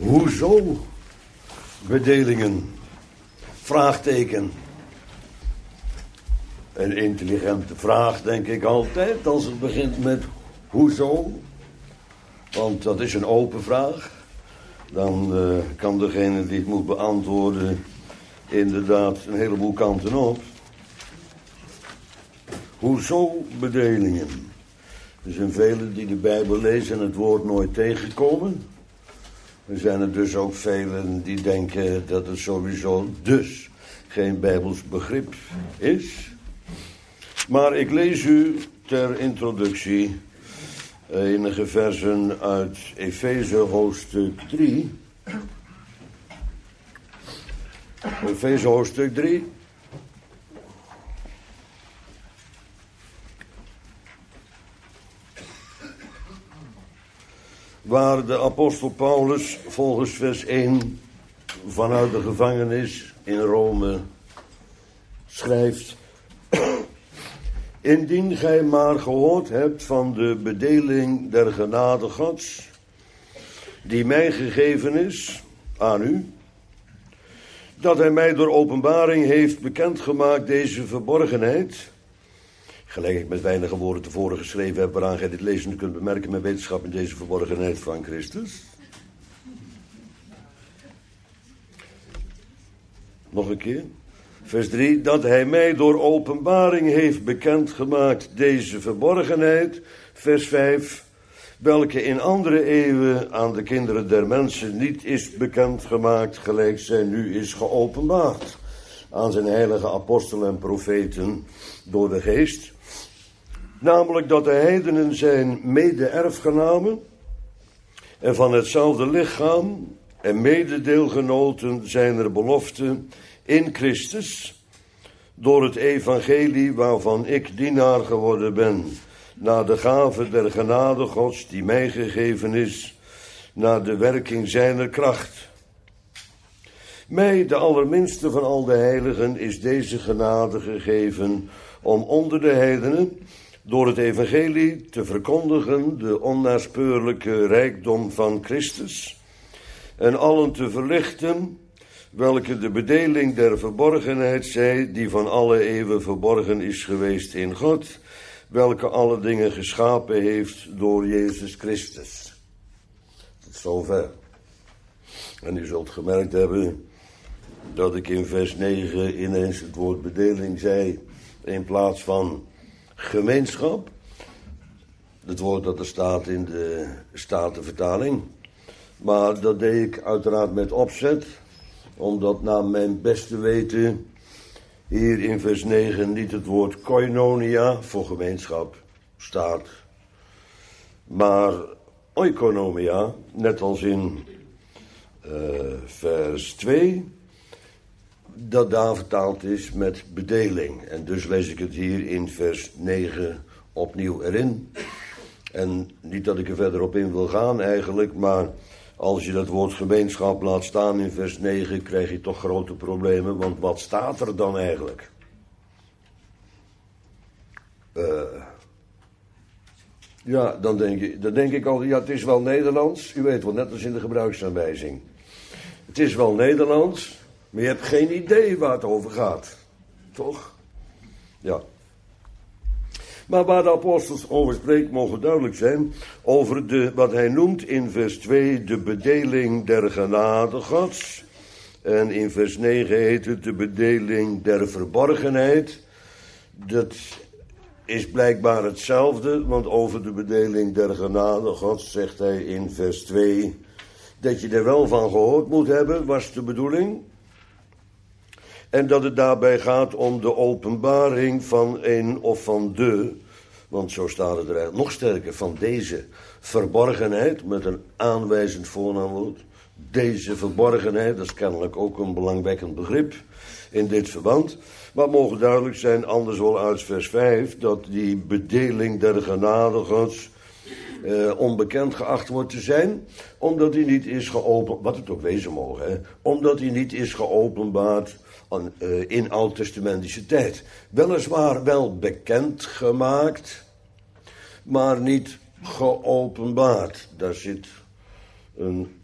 Hoezo bedelingen? Vraagteken. Een intelligente vraag, denk ik altijd, als het begint met hoezo. Want dat is een open vraag. Dan kan degene die het moet beantwoorden inderdaad een heleboel kanten op. Hoezo bedelingen? Er zijn velen die de Bijbel lezen en het woord nooit tegenkomen. Er zijn er dus ook velen die denken dat het sowieso dus geen Bijbels begrip is. Maar ik lees u ter introductie enige versen uit Efeze hoofdstuk 3. Efeze hoofdstuk 3. Waar de apostel Paulus volgens vers 1 vanuit de gevangenis in Rome schrijft: Indien gij maar gehoord hebt van de bedeling der genade Gods, die mij gegeven is aan u, dat hij mij door openbaring heeft bekendgemaakt deze verborgenheid, gelijk ik met weinige woorden tevoren geschreven heb, waaraan gij dit lezende kunt bemerken, mijn wetenschap in deze verborgenheid van Christus. Nog een keer. Vers 3, dat hij mij door openbaring heeft bekendgemaakt deze verborgenheid. Vers 5, welke in andere eeuwen aan de kinderen der mensen niet is bekendgemaakt, gelijk zij nu is geopenbaard aan zijn heilige apostelen en profeten door de geest. Namelijk dat de heidenen zijn mede-erfgenamen en van hetzelfde lichaam en mededeelgenoten zijn er beloften in Christus, door het evangelie waarvan ik dienaar geworden ben, naar de gave der genade Gods die mij gegeven is, naar de werking zijner kracht. Mij, de allerminste van al de heiligen, is deze genade gegeven om onder de heidenen door het evangelie te verkondigen de onnaspeurlijke rijkdom van Christus en allen te verlichten welke de bedeling der verborgenheid zij, die van alle eeuwen verborgen is geweest in God, welke alle dingen geschapen heeft door Jezus Christus. Tot zover. En u zult gemerkt hebben dat ik in vers 9 ineens het woord bedeling zei in plaats van gemeenschap. Het woord dat er staat in de Statenvertaling. Maar dat deed ik uiteraard met opzet, omdat naar mijn beste weten hier in vers 9 niet het woord koinonia voor gemeenschap staat, maar oikonomia, net als in vers 2, dat daar vertaald is met bedeling. En dus lees ik het hier in vers 9 opnieuw erin. En niet dat ik er verder op in wil gaan eigenlijk, maar als je dat woord gemeenschap laat staan in vers 9, krijg je toch grote problemen, want wat staat er dan eigenlijk? Ja, dan denk ik al, ja, het is wel Nederlands. U weet wel, net als in de gebruiksaanwijzing. Het is wel Nederlands, maar je hebt geen idee waar het over gaat. Toch? Ja. Maar waar de apostels over spreekt, mogen duidelijk zijn over wat hij noemt in vers 2 de bedeling der genade Gods. En in vers 9 heet het de bedeling der verborgenheid. Dat is blijkbaar hetzelfde, want over de bedeling der genade Gods zegt hij in vers 2 dat je er wel van gehoord moet hebben, was de bedoeling. En dat het daarbij gaat om de openbaring van een of van de, want zo staat het er eigenlijk nog sterker, van deze verborgenheid, met een aanwijzend voornaamwoord. Deze verborgenheid, dat is kennelijk ook een belangwekkend begrip in dit verband. Maar het mogen duidelijk zijn, anders wel uit vers 5, dat die bedeling der genade Gods onbekend geacht wordt te zijn, omdat hij niet is geopenbaard, wat het ook wezen mogen, hè, omdat hij niet is geopenbaard in oud-testamentische tijd. Weliswaar wel bekend gemaakt, maar niet geopenbaard. Daar zit een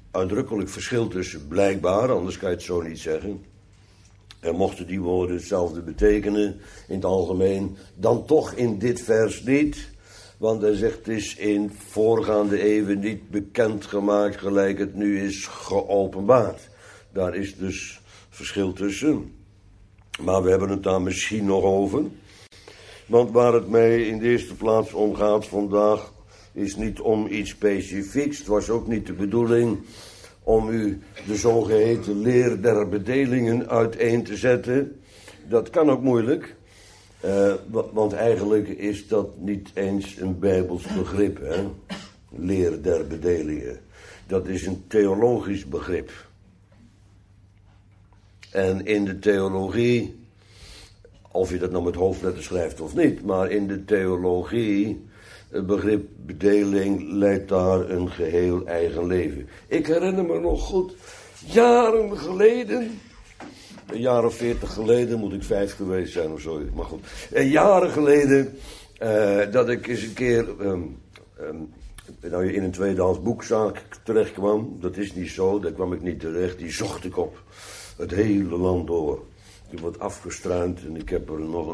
uitdrukkelijk verschil tussen blijkbaar, anders kan je het zo niet zeggen. En mochten die woorden hetzelfde betekenen in het algemeen, dan toch in dit vers niet. Want hij zegt, het is in voorgaande eeuwen niet bekendgemaakt gelijk het nu is geopenbaard. Daar is dus verschil tussen. Maar we hebben het daar misschien nog over. Want waar het mij in de eerste plaats om gaat vandaag is niet om iets specifieks. Het was ook niet de bedoeling om u de zogeheten leer der bedelingen uiteen te zetten. Dat kan ook moeilijk. Want eigenlijk is dat niet eens een Bijbels begrip. Hè? Leer der bedelingen. Dat is een theologisch begrip. En in de theologie, of je dat nou met hoofdletters schrijft of niet, maar in de theologie, het begrip bedeling leidt daar een geheel eigen leven. Ik herinner me nog goed, jaren geleden, een jaar of 40 geleden, moet ik 5 geweest zijn of zo, maar goed. Jaren geleden, dat ik eens een keer in een tweedehands boekzaak terecht kwam. Dat is niet zo, daar kwam ik niet terecht, die zocht ik op. Het hele land door. Ik word afgestruind en ik heb er nog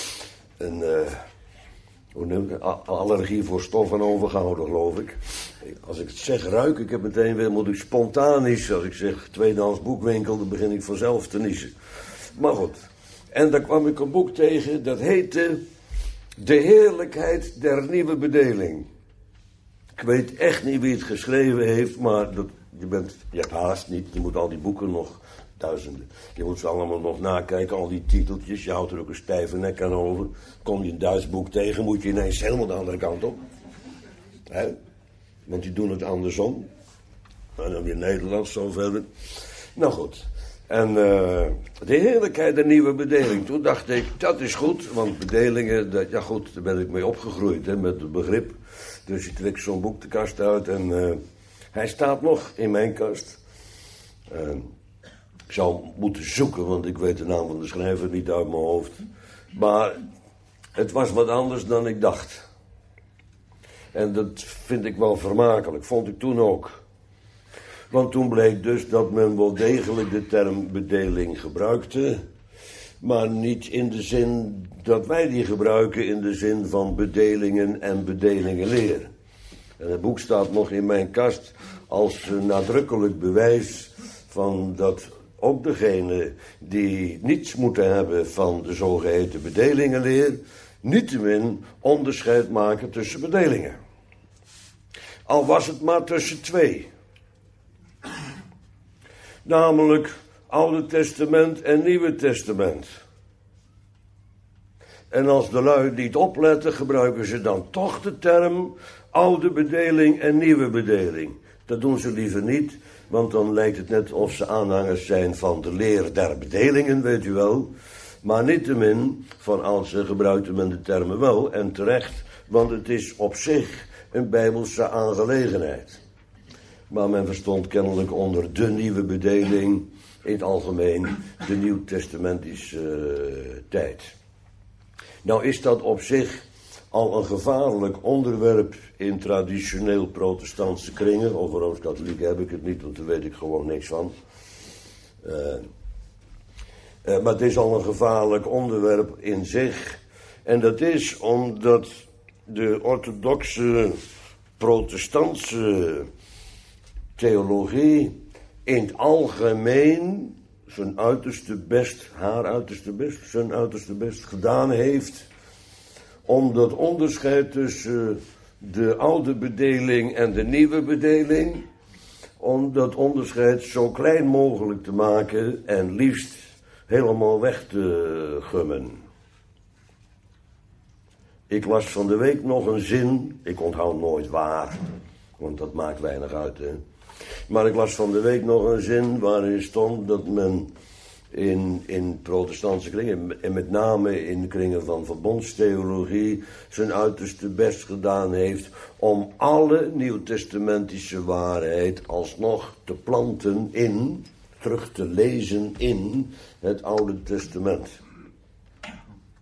een allergie voor stoffen overgehouden, geloof ik. Als ik het zeg, ruik ik het meteen weer, moet ik spontanisch. Als ik zeg tweedehands boekwinkel, dan begin ik vanzelf te niezen. Maar goed. En daar kwam ik een boek tegen, dat heette De Heerlijkheid der Nieuwe Bedeling. Ik weet echt niet wie het geschreven heeft, maar je hebt haast niet. Je moet al die boeken nog, duizenden. Je moet ze allemaal nog nakijken, al die titeltjes. Je houdt er ook een stijve nek aan over. Kom je een Duits boek tegen, moet je ineens helemaal de andere kant op. Hè? Want die doen het andersom. En dan weer Nederlands zo verder. Nou goed. En de heerlijkheid der nieuwe bedeling. Toen dacht ik, dat is goed. Want bedelingen, ja goed, daar ben ik mee opgegroeid, hè, met het begrip. Dus je trekt zo'n boek de kast uit en hij staat nog in mijn kast. Ik zou moeten zoeken, want ik weet de naam van de schrijver niet uit mijn hoofd. Maar het was wat anders dan ik dacht. En dat vind ik wel vermakelijk, vond ik toen ook. Want toen bleek dus dat men wel degelijk de term bedeling gebruikte, maar niet in de zin dat wij die gebruiken, in de zin van bedelingen en bedelingenleer. En het boek staat nog in mijn kast als nadrukkelijk bewijs van dat ook degenen die niets moeten hebben van de zogeheten bedelingenleer, niettemin onderscheid maken tussen bedelingen. Al was het maar tussen 2. Namelijk Oude Testament en Nieuwe Testament. En als de lui niet opletten, gebruiken ze dan toch de term oude bedeling en nieuwe bedeling. Dat doen ze liever niet, want dan lijkt het net of ze aanhangers zijn van de leer der bedelingen, weet u wel. Maar niettemin, van oudsher gebruikte men de termen wel, en terecht, want het is op zich een bijbelse aangelegenheid. Maar men verstond kennelijk onder de nieuwe bedeling in het algemeen de nieuwtestamentische tijd. Nou is dat op zich al een gevaarlijk onderwerp in traditioneel protestantse kringen. Over Rooms-Katholiek heb ik het niet, want daar weet ik gewoon niks van. Maar het is al een gevaarlijk onderwerp in zich. En dat is omdat de orthodoxe protestantse theologie in het algemeen zijn uiterste best, zijn uiterste best gedaan heeft om dat onderscheid tussen de oude bedeling en de nieuwe bedeling, om dat onderscheid zo klein mogelijk te maken en liefst helemaal weg te gummen. Ik las van de week nog een zin, ik onthoud nooit waar, want dat maakt weinig uit, hè. Maar ik las van de week nog een zin waarin stond dat men in protestantse kringen, en met name in de kringen van verbondstheologie, zijn uiterste best gedaan heeft om alle nieuwtestamentische waarheid alsnog te planten in, terug te lezen in het Oude Testament.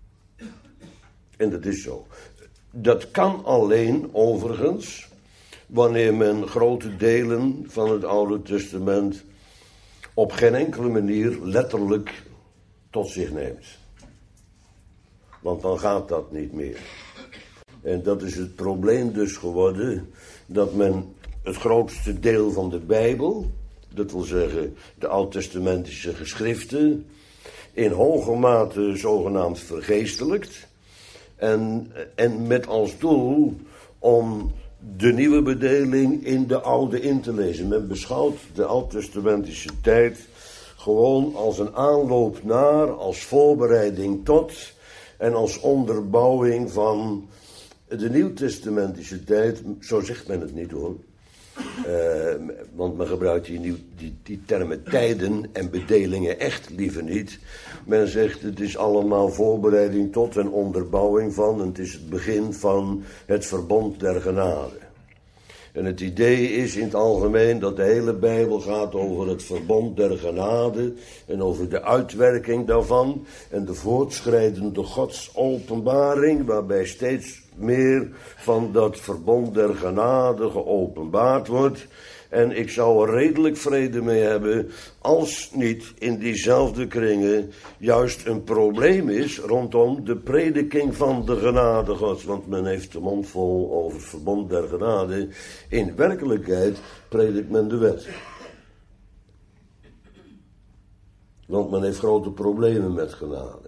En dat is zo. Dat kan alleen overigens wanneer men grote delen van het Oude Testament op geen enkele manier letterlijk tot zich neemt. Want dan gaat dat niet meer. En dat is het probleem dus geworden, dat men het grootste deel van de Bijbel, dat wil zeggen de oud-testamentische geschriften, in hoge mate zogenaamd vergeestelijkt. En met als doel om de nieuwe bedeling in de oude in te lezen. Men beschouwt de oud-testamentische tijd gewoon als een aanloop naar, als voorbereiding tot en als onderbouwing van de nieuwtestamentische tijd. Zo zegt men het niet hoor. Want men gebruikt die termen tijden en bedelingen echt liever niet. Men zegt het is allemaal voorbereiding tot en onderbouwing van. En het is het begin van het verbond der genade. En het idee is in het algemeen dat de hele Bijbel gaat over het verbond der genade en over de uitwerking daarvan en de voortschrijdende Godsopenbaring, waarbij steeds meer van dat verbond der genade geopenbaard wordt. En ik zou er redelijk vrede mee hebben als niet in diezelfde kringen juist een probleem is rondom de prediking van de genade Gods. Want men heeft de mond vol over het verbond der genade. In werkelijkheid predikt men de wet. Want men heeft grote problemen met genade.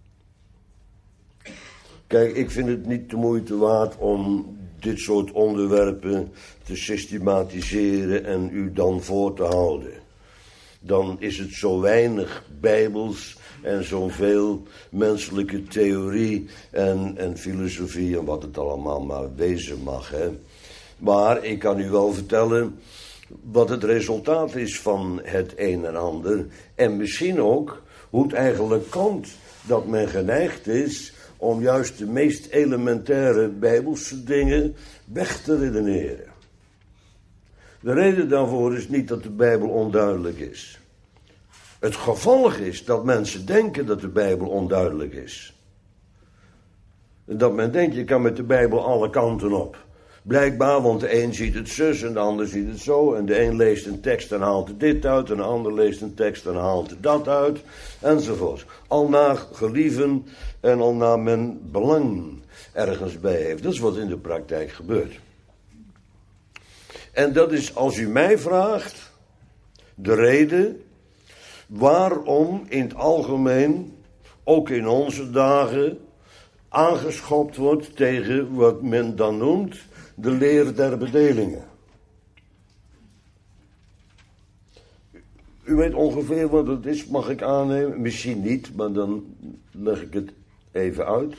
Kijk, ik vind het niet de moeite waard om dit soort onderwerpen te systematiseren en u dan voor te houden. Dan is het zo weinig bijbels en zoveel menselijke theorie en filosofie en wat het allemaal maar wezen mag. Hè. Maar ik kan u wel vertellen wat het resultaat is van het een en ander. En misschien ook hoe het eigenlijk komt dat men geneigd is om juist de meest elementaire bijbelse dingen weg te redeneren. De reden daarvoor is niet dat de Bijbel onduidelijk is. Het gevolg is dat mensen denken dat de Bijbel onduidelijk is. Dat men denkt, je kan met de Bijbel alle kanten op. Blijkbaar, want de een ziet het zus en de ander ziet het zo. En de een leest een tekst en haalt er dit uit. En de ander leest een tekst en haalt er dat uit. Enzovoort. Al naar gelieven en al naar men belang ergens bij heeft. Dat is wat in de praktijk gebeurt. En dat is, als u mij vraagt, de reden waarom in het algemeen, ook in onze dagen, aangeschopt wordt tegen wat men dan noemt de leer der bedelingen. U weet ongeveer wat het is, mag ik aannemen? Misschien niet, maar dan leg ik het even uit.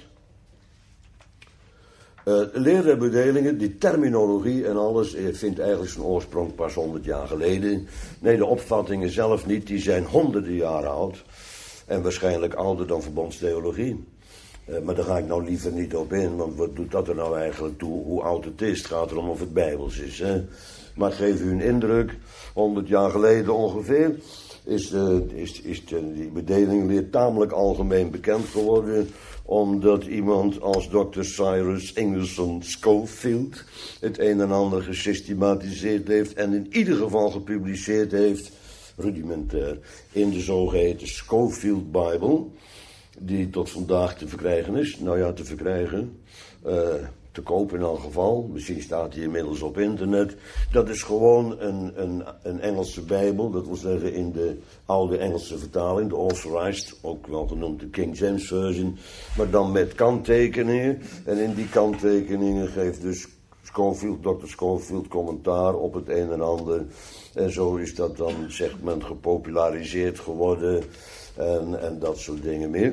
De leer der bedelingen, die terminologie en alles, vindt eigenlijk zijn oorsprong pas 100 jaar geleden. Nee, de opvattingen zelf niet, die zijn honderden jaren oud. En waarschijnlijk ouder dan verbondstheologie. Maar daar ga ik nou liever niet op in, want wat doet dat er nou eigenlijk toe, hoe oud het is? Het gaat erom of het bijbels is. Hè? Maar ik geef u een indruk, 100 jaar geleden ongeveer, is die bedelingleer tamelijk algemeen bekend geworden, omdat iemand als Dr. Cyrus Ingerson Scofield het een en ander gesystematiseerd heeft en in ieder geval gepubliceerd heeft, rudimentair, in de zogeheten Scofield Bible, die tot vandaag te verkrijgen is. Nou ja, te verkrijgen, te koop in elk geval. Misschien staat hij inmiddels op internet. Dat is gewoon een Engelse Bijbel, dat wil zeggen in de oude Engelse vertaling, de Authorized, ook wel genoemd de King James Version, maar dan met kanttekeningen. En in die kanttekeningen geeft dus Dr. Scofield commentaar op het een en ander. En zo is dat dan, zegt men, gepopulariseerd geworden en dat soort dingen meer.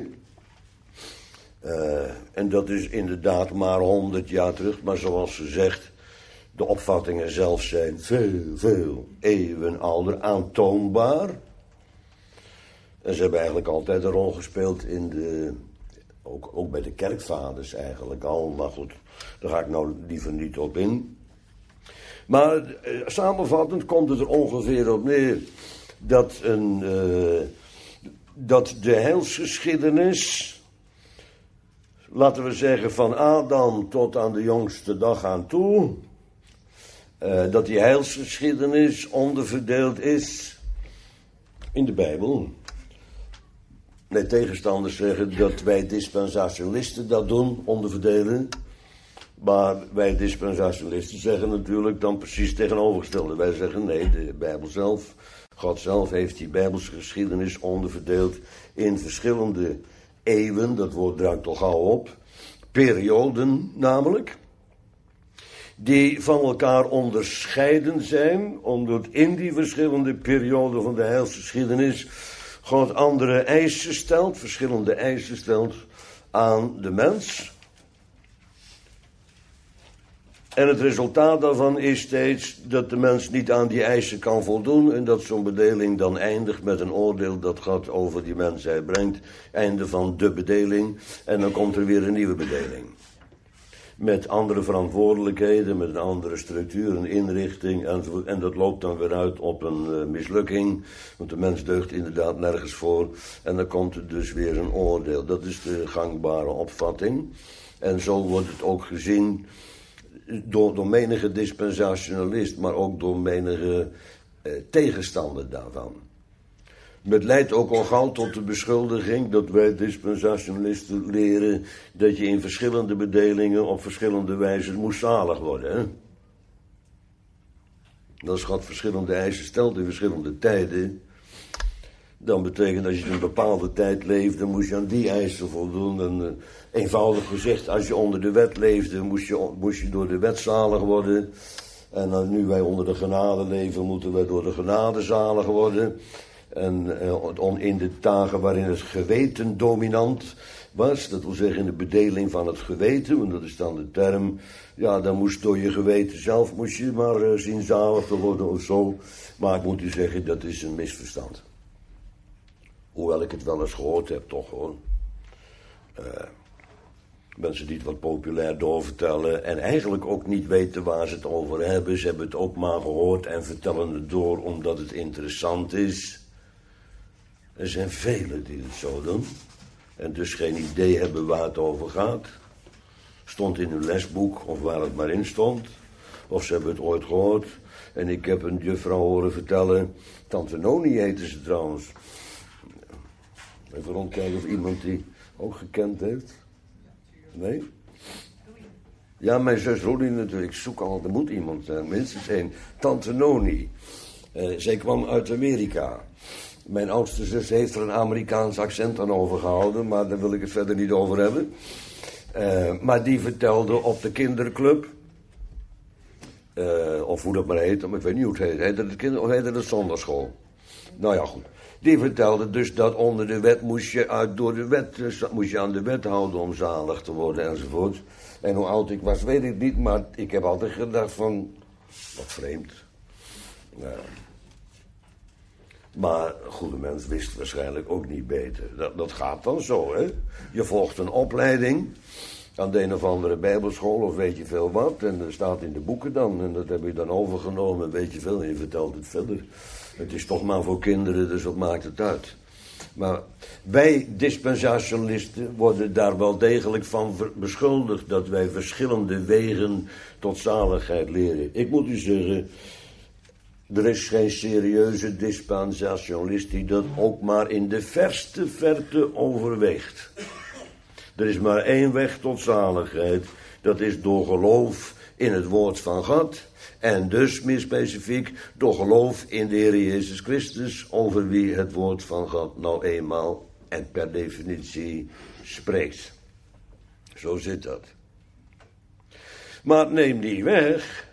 En dat is inderdaad maar 100 jaar terug, maar zoals ze zegt, de opvattingen zelf zijn veel eeuwen ouder, aantoonbaar. En ze hebben eigenlijk altijd een rol gespeeld in ook bij de kerkvaders eigenlijk al, maar goed, daar ga ik nou liever niet op in. Maar samenvattend komt het er ongeveer op neer dat de heilsgeschiedenis, laten we zeggen van Adam tot aan de jongste dag aan toe, dat die heilsgeschiedenis onderverdeeld is in de Bijbel. Mijn tegenstanders zeggen dat wij dispensationalisten dat doen, onderverdelen. Maar wij dispensationalisten zeggen natuurlijk dan precies het tegenovergestelde. Wij zeggen nee, de Bijbel zelf, God zelf heeft die Bijbelse geschiedenis onderverdeeld in verschillende eeuwen. Dat woord druikt toch gauw op. Perioden namelijk. Die van elkaar onderscheiden zijn, omdat in die verschillende perioden van de heilsgeschiedenis God andere eisen stelt, verschillende eisen stelt aan de mens. En het resultaat daarvan is steeds dat de mens niet aan die eisen kan voldoen en dat zo'n bedeling dan eindigt met een oordeel dat God over die mensheid brengt. Einde van de bedeling en dan komt er weer een nieuwe bedeling. Met andere verantwoordelijkheden, met een andere structuur, een inrichting enzovoort. En dat loopt dan weer uit op een mislukking. Want de mens deugt inderdaad nergens voor. En dan komt er dus weer een oordeel. Dat is de gangbare opvatting. En zo wordt het ook gezien door menige dispensationalist, maar ook door menige tegenstander daarvan. Het leidt ook al gauw tot de beschuldiging dat wij dispensationalisten leren dat je in verschillende bedelingen op verschillende wijzen moest zalig worden. Hè? Als God verschillende eisen stelt in verschillende tijden, dan betekent dat als je een bepaalde tijd leefde, moest je aan die eisen voldoen. En eenvoudig gezegd, als je onder de wet leefde, moest je door de wet zalig worden. En nu wij onder de genade leven, moeten wij door de genade zalig worden. En in de dagen waarin het geweten dominant was, dat wil zeggen in de bedeling van het geweten, want dat is dan de term, ja, dan moest door je geweten zelf, moest je maar zien zalig te worden of zo. Maar ik moet u zeggen, dat is een misverstand. Hoewel ik het wel eens gehoord heb, toch hoor. Mensen die het wat populair doorvertellen en eigenlijk ook niet weten waar ze het over hebben. Ze hebben het ook maar gehoord en vertellen het door omdat het interessant is. Er zijn velen die het zo doen. En dus geen idee hebben waar het over gaat. Stond in hun lesboek of waar het maar in stond. Of ze hebben het ooit gehoord. En ik heb een juffrouw horen vertellen. Tante Noni heette ze trouwens. Even rondkijken of iemand die ook gekend heeft. Nee? Ja, mijn zus Rudy natuurlijk. Ik zoek al, er moet iemand zijn. Minstens één. Tante Noni. Zij kwam uit Amerika. Mijn oudste zus heeft er een Amerikaans accent aan overgehouden, maar daar wil ik het verder niet over hebben. Maar die vertelde op de kinderclub, of hoe dat maar heet, maar ik weet niet hoe het heet. Of heette het de zondagschool? Nou ja, goed. Die vertelde dus dat onder de wet moest je aan de wet houden om zalig te worden enzovoort. En hoe oud ik was, weet ik niet, maar ik heb altijd gedacht van, wat vreemd. Maar een goede mens wist waarschijnlijk ook niet beter. Dat gaat dan zo, hè. Je volgt een opleiding aan de een of andere bijbelschool of weet je veel wat. En dat staat in de boeken dan. En dat heb je dan overgenomen, weet je veel. En je vertelt het verder. Het is toch maar voor kinderen, dus wat maakt het uit. Maar wij dispensationalisten worden daar wel degelijk van beschuldigd dat wij verschillende wegen tot zaligheid leren. Ik moet u zeggen, er is geen serieuze dispensationalist die dat ook maar in de verste verte overweegt. Er is maar één weg tot zaligheid. Dat is door geloof in het woord van God. En dus meer specifiek door geloof in de Heer Jezus Christus, over wie het woord van God nou eenmaal en per definitie spreekt. Zo zit dat. Maar neem niet weg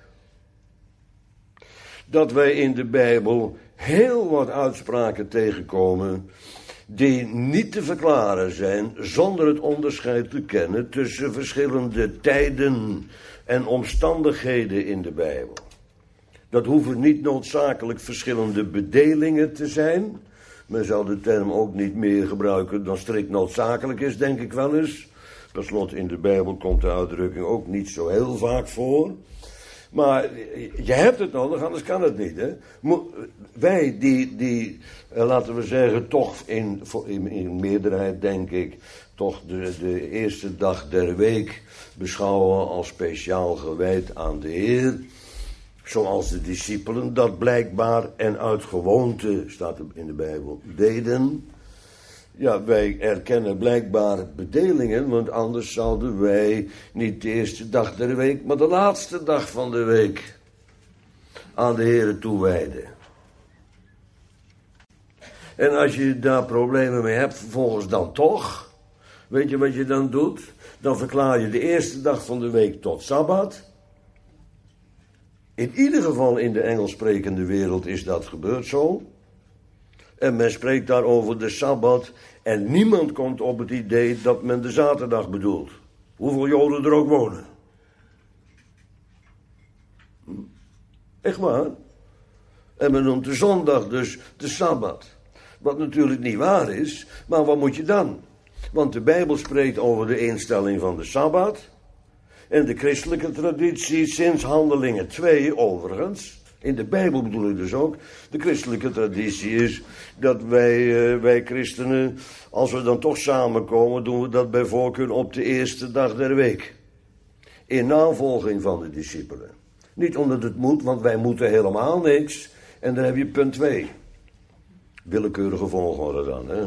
dat wij in de Bijbel heel wat uitspraken tegenkomen die niet te verklaren zijn zonder het onderscheid te kennen tussen verschillende tijden en omstandigheden in de Bijbel. Dat hoeven niet noodzakelijk verschillende bedelingen te zijn. Men zou de term ook niet meer gebruiken dan strikt noodzakelijk is, denk ik wel eens. Per slot in de Bijbel komt de uitdrukking ook niet zo heel vaak voor. Maar je hebt het nodig, anders kan het niet. Hè? Wij die laten we zeggen, toch in meerderheid denk ik, toch de eerste dag der week beschouwen als speciaal gewijd aan de Heer. Zoals de discipelen dat blijkbaar en uit gewoonte, staat er in de Bijbel, deden. Ja, wij erkennen blijkbaar bedelingen, want anders zouden wij niet de eerste dag der week, maar de laatste dag van de week aan de Heere toewijden. En als je daar problemen mee hebt, vervolgens dan toch, weet je wat je dan doet? Dan verklaar je de eerste dag van de week tot Sabbat. In ieder geval in de Engels sprekende wereld is dat gebeurd zo. En men spreekt daar over de Sabbat. En niemand komt op het idee dat men de zaterdag bedoelt. Hoeveel Joden er ook wonen. Echt waar. En men noemt de zondag dus de Sabbat. Wat natuurlijk niet waar is. Maar wat moet je dan? Want de Bijbel spreekt over de instelling van de Sabbat. En de christelijke traditie sinds Handelingen 2 overigens. In de Bijbel bedoel ik dus ook. De christelijke traditie is dat wij christenen, als we dan toch samenkomen, doen we dat bij voorkeur op de eerste dag der week. In navolging van de discipelen. Niet omdat het moet, want wij moeten helemaal niks. En dan heb je punt 2. Willekeurige volgorde dan, hè.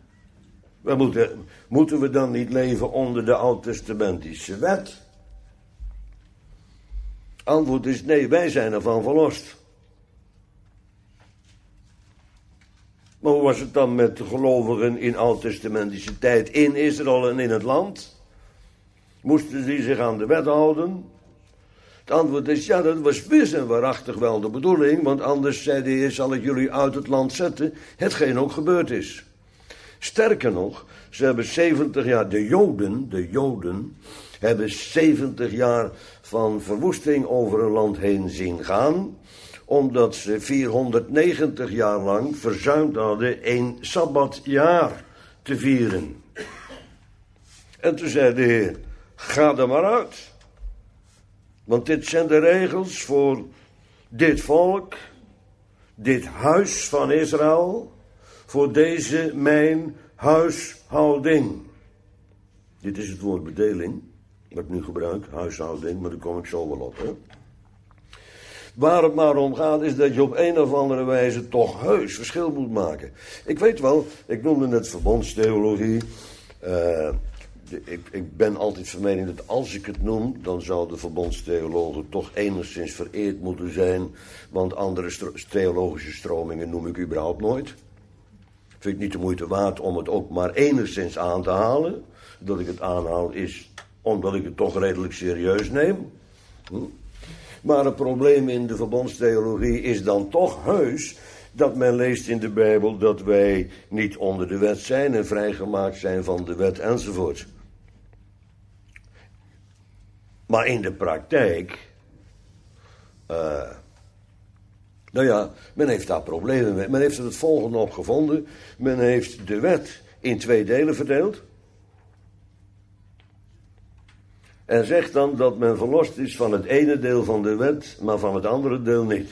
Moeten we dan niet leven onder de oud-testamentische wet? Antwoord is nee, wij zijn ervan verlost. Maar hoe was het dan met de gelovigen in oud-testamentische tijd in Israël en in het land? Moesten die zich aan de wet houden? Het antwoord is ja, dat was wis en waarachtig wel de bedoeling, want anders, zei de Heer, zal ik jullie uit het land zetten, hetgeen ook gebeurd is. Sterker nog, ze hebben 70 jaar, de Joden hebben 70 jaar van verwoesting over een land heen zien gaan, omdat ze 490 jaar lang verzuimd hadden een sabbatjaar te vieren. En toen zei de Heer, ga er maar uit. Want dit zijn de regels voor dit volk, dit huis van Israël, voor deze mijn huishouding. Dit is het woord bedeling, wat ik nu gebruik, huishouding, maar daar kom ik zo wel op. Hè? Waar het maar om gaat is dat je op een of andere wijze toch heus verschil moet maken. Ik weet wel, ik noemde net verbondstheologie. Ik ben altijd van mening dat als ik het noem, dan zou de verbondstheologen toch enigszins vereerd moeten zijn. Want andere theologische stromingen noem ik überhaupt nooit. Vind ik niet de moeite waard om het ook maar enigszins aan te halen. Dat ik het aanhaal is omdat ik het toch redelijk serieus neem. Maar het probleem in de verbondstheologie is dan toch heus dat men leest in de Bijbel dat wij niet onder de wet zijn en vrijgemaakt zijn van de wet enzovoort. Maar in de praktijk, men heeft daar problemen mee. Men heeft er het volgende op gevonden. Men heeft de wet in 2 delen verdeeld. En zegt dan dat men verlost is van het ene deel van de wet, maar van het andere deel niet.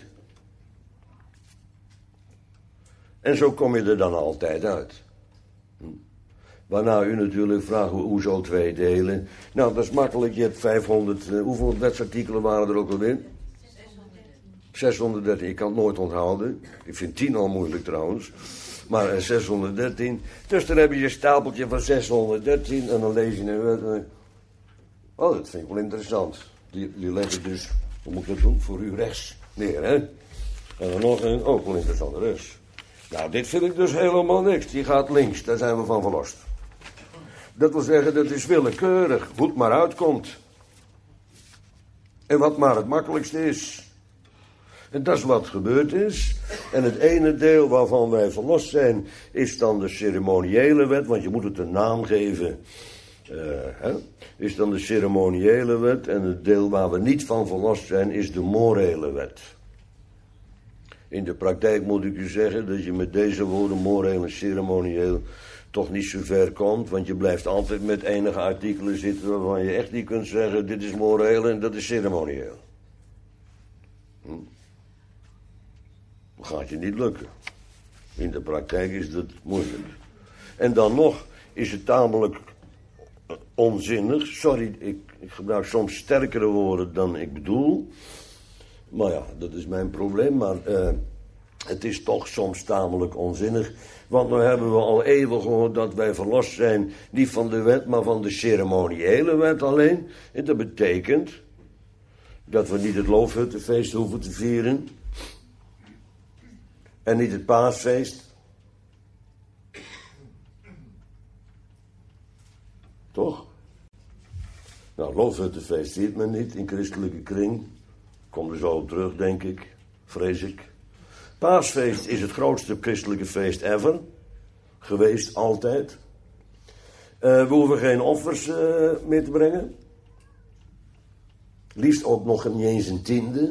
En zo kom je er dan altijd uit. Waarna u natuurlijk vraagt, hoezo 2 delen? Nou, dat is makkelijk. Je hebt 500, hoeveel wetsartikelen waren er ook alweer? 613. Ik kan het nooit onthouden. Ik vind 10 al moeilijk trouwens. Maar 613. Dus dan heb je je stapeltje van 613 en dan lees je een wet. Oh, dat vind ik wel interessant. Die leggen dus, hoe moet ik dat doen? Voor u rechts neer, hè? En dan nog een, ook wel interessant, rechts. Nou, dit vind ik dus helemaal niks. Die gaat links, daar zijn we van verlost. Dat wil zeggen, dat is willekeurig, hoe het maar uitkomt. En wat maar het makkelijkste is. En dat is wat gebeurd is. En het ene deel waarvan wij verlost zijn, is dan de ceremoniële wet, want je moet het een naam geven. Is dan de ceremoniële wet. En het deel waar we niet van verlost zijn, is de morele wet. In de praktijk moet ik u zeggen dat je met deze woorden, moreel en ceremonieel, toch niet zo ver komt. Want je blijft altijd met enige artikelen zitten waarvan je echt niet kunt zeggen, dit is moreel en dat is ceremonieel. Dat gaat je niet lukken. In de praktijk is dat moeilijk. En dan nog is het tamelijk onzinnig. Sorry, ik gebruik soms sterkere woorden dan ik bedoel. Maar ja, dat is mijn probleem, maar het is toch soms tamelijk onzinnig. Want nu hebben we al eeuwen gehoord dat wij verlost zijn, niet van de wet, maar van de ceremoniële wet alleen. En dat betekent dat we niet het Loofhuttenfeest hoeven te vieren. En niet het Paasfeest. Toch? Nou, Loofhuttenfeest viert men niet in christelijke kring. Kom er zo op terug, denk ik. Vrees ik. Paasfeest is het grootste christelijke feest ever. Geweest, altijd. We hoeven geen offers meer te brengen. Liefst ook nog niet eens een tiende.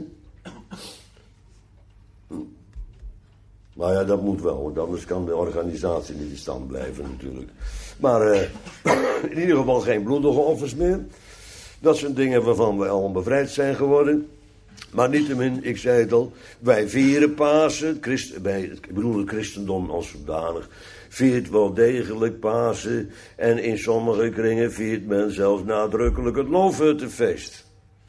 Maar ja, dat moet wel, want anders kan de organisatie niet in stand blijven natuurlijk. Maar in ieder geval geen bloedige offers meer. Dat zijn dingen waarvan we al bevrijd zijn geworden. Maar niettemin, ik zei het al, wij vieren Pasen. Ik bedoel het christendom als zodanig. Viert wel degelijk Pasen. En in sommige kringen viert men zelfs nadrukkelijk het Loofhuttenfeest.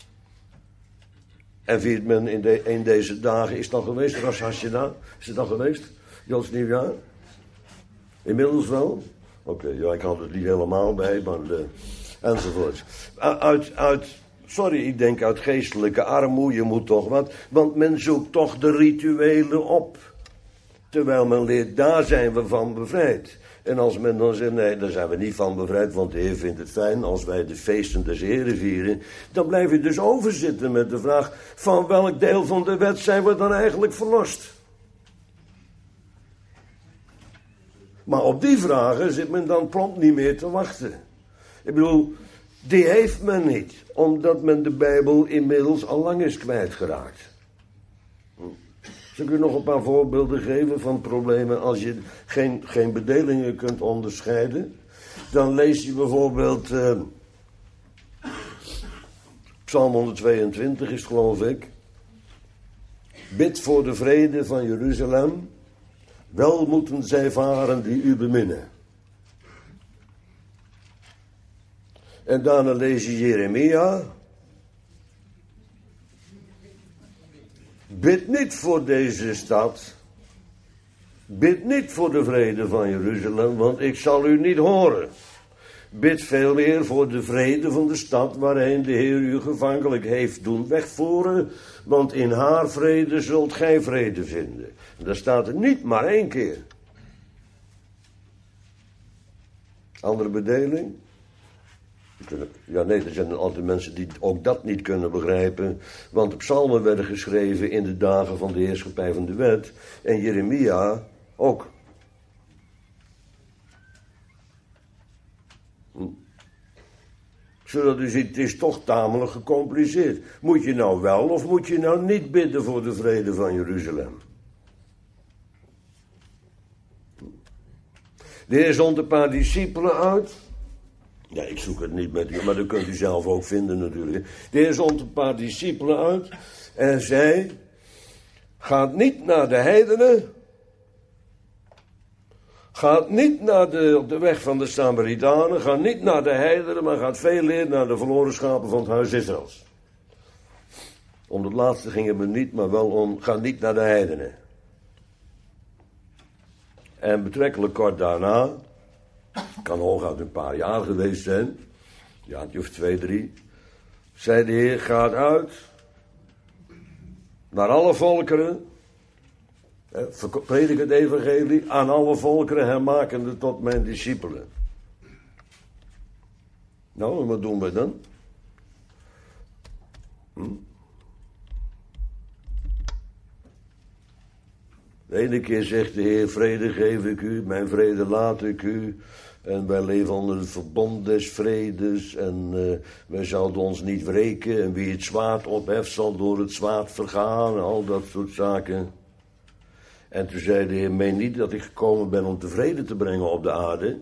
En viert men in deze dagen, is het al geweest, Rosh Hashanah? Is het al geweest? Joods nieuwjaar? Inmiddels wel? Oké, ja, ik had het niet helemaal bij, maar enzovoort. Ik denk uit geestelijke armoede moet toch wat, want men zoekt toch de rituelen op. Terwijl men leert, daar zijn we van bevrijd. En als men dan zegt, nee, daar zijn we niet van bevrijd, want de Heer vindt het fijn als wij de feesten des Heren vieren. Dan blijf je dus overzitten met de vraag, van welk deel van de wet zijn we dan eigenlijk verlost? Maar op die vragen zit men dan prompt niet meer te wachten. Ik bedoel, die heeft men niet, omdat men de Bijbel inmiddels al lang is kwijtgeraakt. Zal ik u nog een paar voorbeelden geven van problemen als je geen bedelingen kunt onderscheiden? Dan lees je bijvoorbeeld Psalm 122 is het, geloof ik. Bid voor de vrede van Jeruzalem. Wel moeten zij varen die u beminnen. En daarna lees je Jeremia. Bid niet voor deze stad. Bid niet voor de vrede van Jeruzalem, want ik zal u niet horen. Bid veel meer voor de vrede van de stad waarheen de Heer u gevankelijk heeft doen wegvoeren, want in haar vrede zult gij vrede vinden. En dat staat er niet maar 1 keer. Andere bedeling? Ja, nee, er zijn altijd mensen die ook dat niet kunnen begrijpen. Want de psalmen werden geschreven in de dagen van de heerschappij van de wet. En Jeremia ook. Zodat u ziet, het is toch tamelijk gecompliceerd. Moet je nou wel of moet je nou niet bidden voor de vrede van Jeruzalem? De Heer zond een paar discipelen uit. Ja, ik zoek het niet met u, maar dat kunt u zelf ook vinden natuurlijk. De Heer zond een paar discipelen uit en zei, gaat niet naar de heidenen, gaat niet op de weg van de Samaritanen, gaat niet naar de heidenen, maar gaat veel eer naar de verloren schapen van het huis Israëls. Om het laatste ging het me niet, maar wel om, ga niet naar de heidenen. En betrekkelijk kort daarna, kan hooguit een paar jaar geweest zijn, jaartje of 2, 3, zei de Heer, gaat uit naar alle volkeren, predik het evangelie aan alle volkeren, hermakende tot mijn discipelen. Nou, en wat doen we dan? De ene keer zegt de Heer, vrede geef ik u, mijn vrede laat ik u. En wij leven onder het verbond des vredes. En wij zouden ons niet wreken. En wie het zwaard opheft, zal door het zwaard vergaan. En al dat soort zaken. En toen zei de Heer, meen niet dat ik gekomen ben om vrede te brengen op de aarde.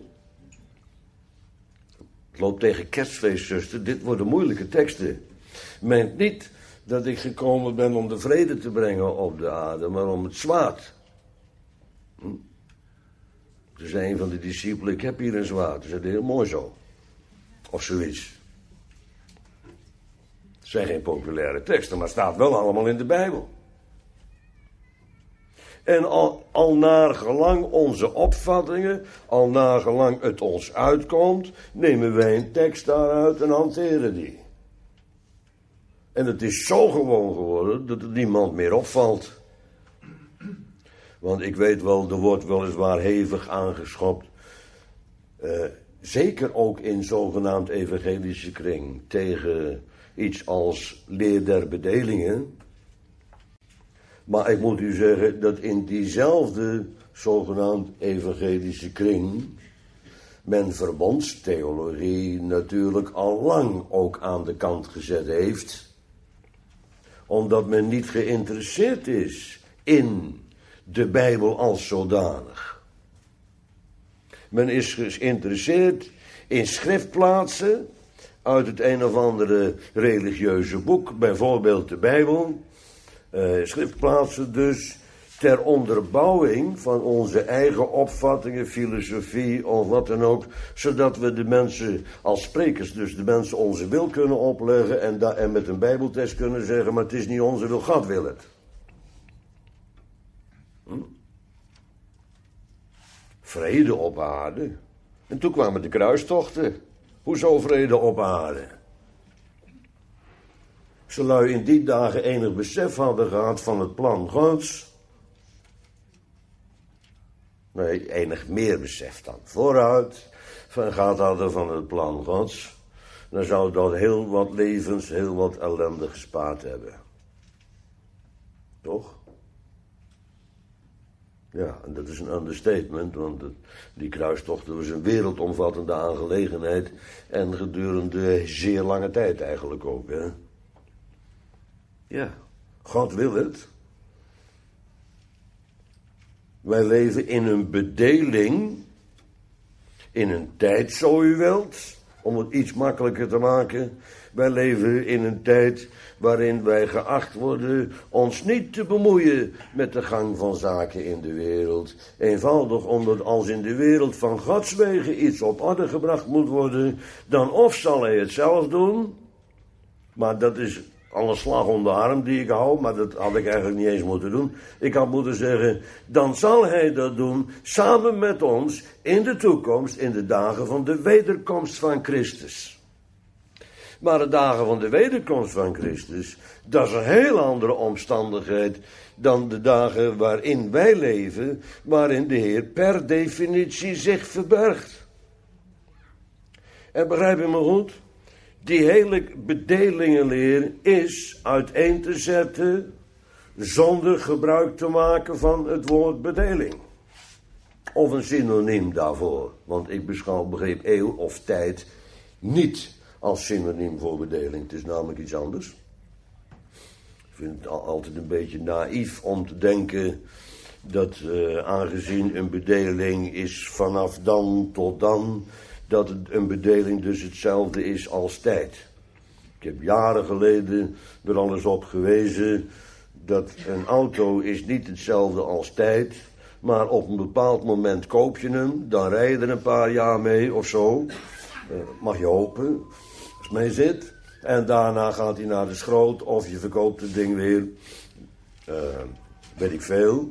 Het loopt tegen kerstfeest, zuster. Dit worden moeilijke teksten. Meent niet dat ik gekomen ben om de vrede te brengen op de aarde, maar om het zwaard. Toen zei een van de discipelen, ik heb hier een zwaard. Toen zei hij, heel mooi zo. Of zoiets. Het zijn geen populaire teksten, maar het staat wel allemaal in de Bijbel. En al naar gelang onze opvattingen, al naar gelang het ons uitkomt, nemen wij een tekst daaruit en hanteren die. En het is zo gewoon geworden dat het niemand meer opvalt. Want ik weet wel, er wordt weliswaar hevig aangeschopt. Zeker ook in zogenaamd evangelische kring. Tegen iets als leer der bedelingen. Maar ik moet u zeggen dat in diezelfde zogenaamd evangelische kring men verbondstheologie natuurlijk al lang ook aan de kant gezet heeft. Omdat men niet geïnteresseerd is in de Bijbel als zodanig. Men is geïnteresseerd in schriftplaatsen uit het een of andere religieuze boek, bijvoorbeeld de Bijbel. Schriftplaatsen dus ter onderbouwing van onze eigen opvattingen, filosofie of wat dan ook, zodat we de mensen als sprekers, dus de mensen onze wil kunnen opleggen en met een bijbeltekst kunnen zeggen, maar het is niet onze wil, God wil het. Vrede op aarde. En toen kwamen de kruistochten. Hoezo vrede op aarde? Zullen in die dagen enig besef hadden gehad van het plan Gods. Nee, enig meer besef dan vooruit gehad hadden van het plan Gods. Dan zou dat heel wat levens, heel wat ellende gespaard hebben. Toch? Ja, en dat is een understatement, want die kruistochten was een wereldomvattende aangelegenheid. En gedurende zeer lange tijd eigenlijk ook, hè. Ja, God wil het. Wij leven in een bedeling, in een tijd, zo u wilt, om het iets makkelijker te maken. Wij leven in een tijd waarin wij geacht worden ons niet te bemoeien met de gang van zaken in de wereld. Eenvoudig omdat als in de wereld van Gods wegen iets op orde gebracht moet worden, dan of zal hij het zelf doen, maar dat is alle slag om de arm die ik hou, maar dat had ik eigenlijk niet eens moeten doen. Ik had moeten zeggen, dan zal hij dat doen samen met ons in de toekomst, in de dagen van de wederkomst van Christus. Maar de dagen van de wederkomst van Christus, dat is een heel andere omstandigheid dan de dagen waarin wij leven, waarin de Heer per definitie zich verbergt. En begrijp je me goed? Die hele bedelingenleer is uiteen te zetten zonder gebruik te maken van het woord bedeling. Of een synoniem daarvoor. Want ik begreep eeuw of tijd niet als synoniem voor bedeling. Het is namelijk iets anders. Ik vind het altijd een beetje naïef om te denken dat aangezien een bedeling is vanaf dan tot dan, dat een bedeling dus hetzelfde is als tijd. Ik heb jaren geleden er al eens op gewezen dat een auto is niet hetzelfde als tijd, maar op een bepaald moment koop je hem, dan rij je er een paar jaar mee of zo. Mag je hopen, als het mee zit. En daarna gaat hij naar de schroot of je verkoopt het ding weer. Weet ik veel.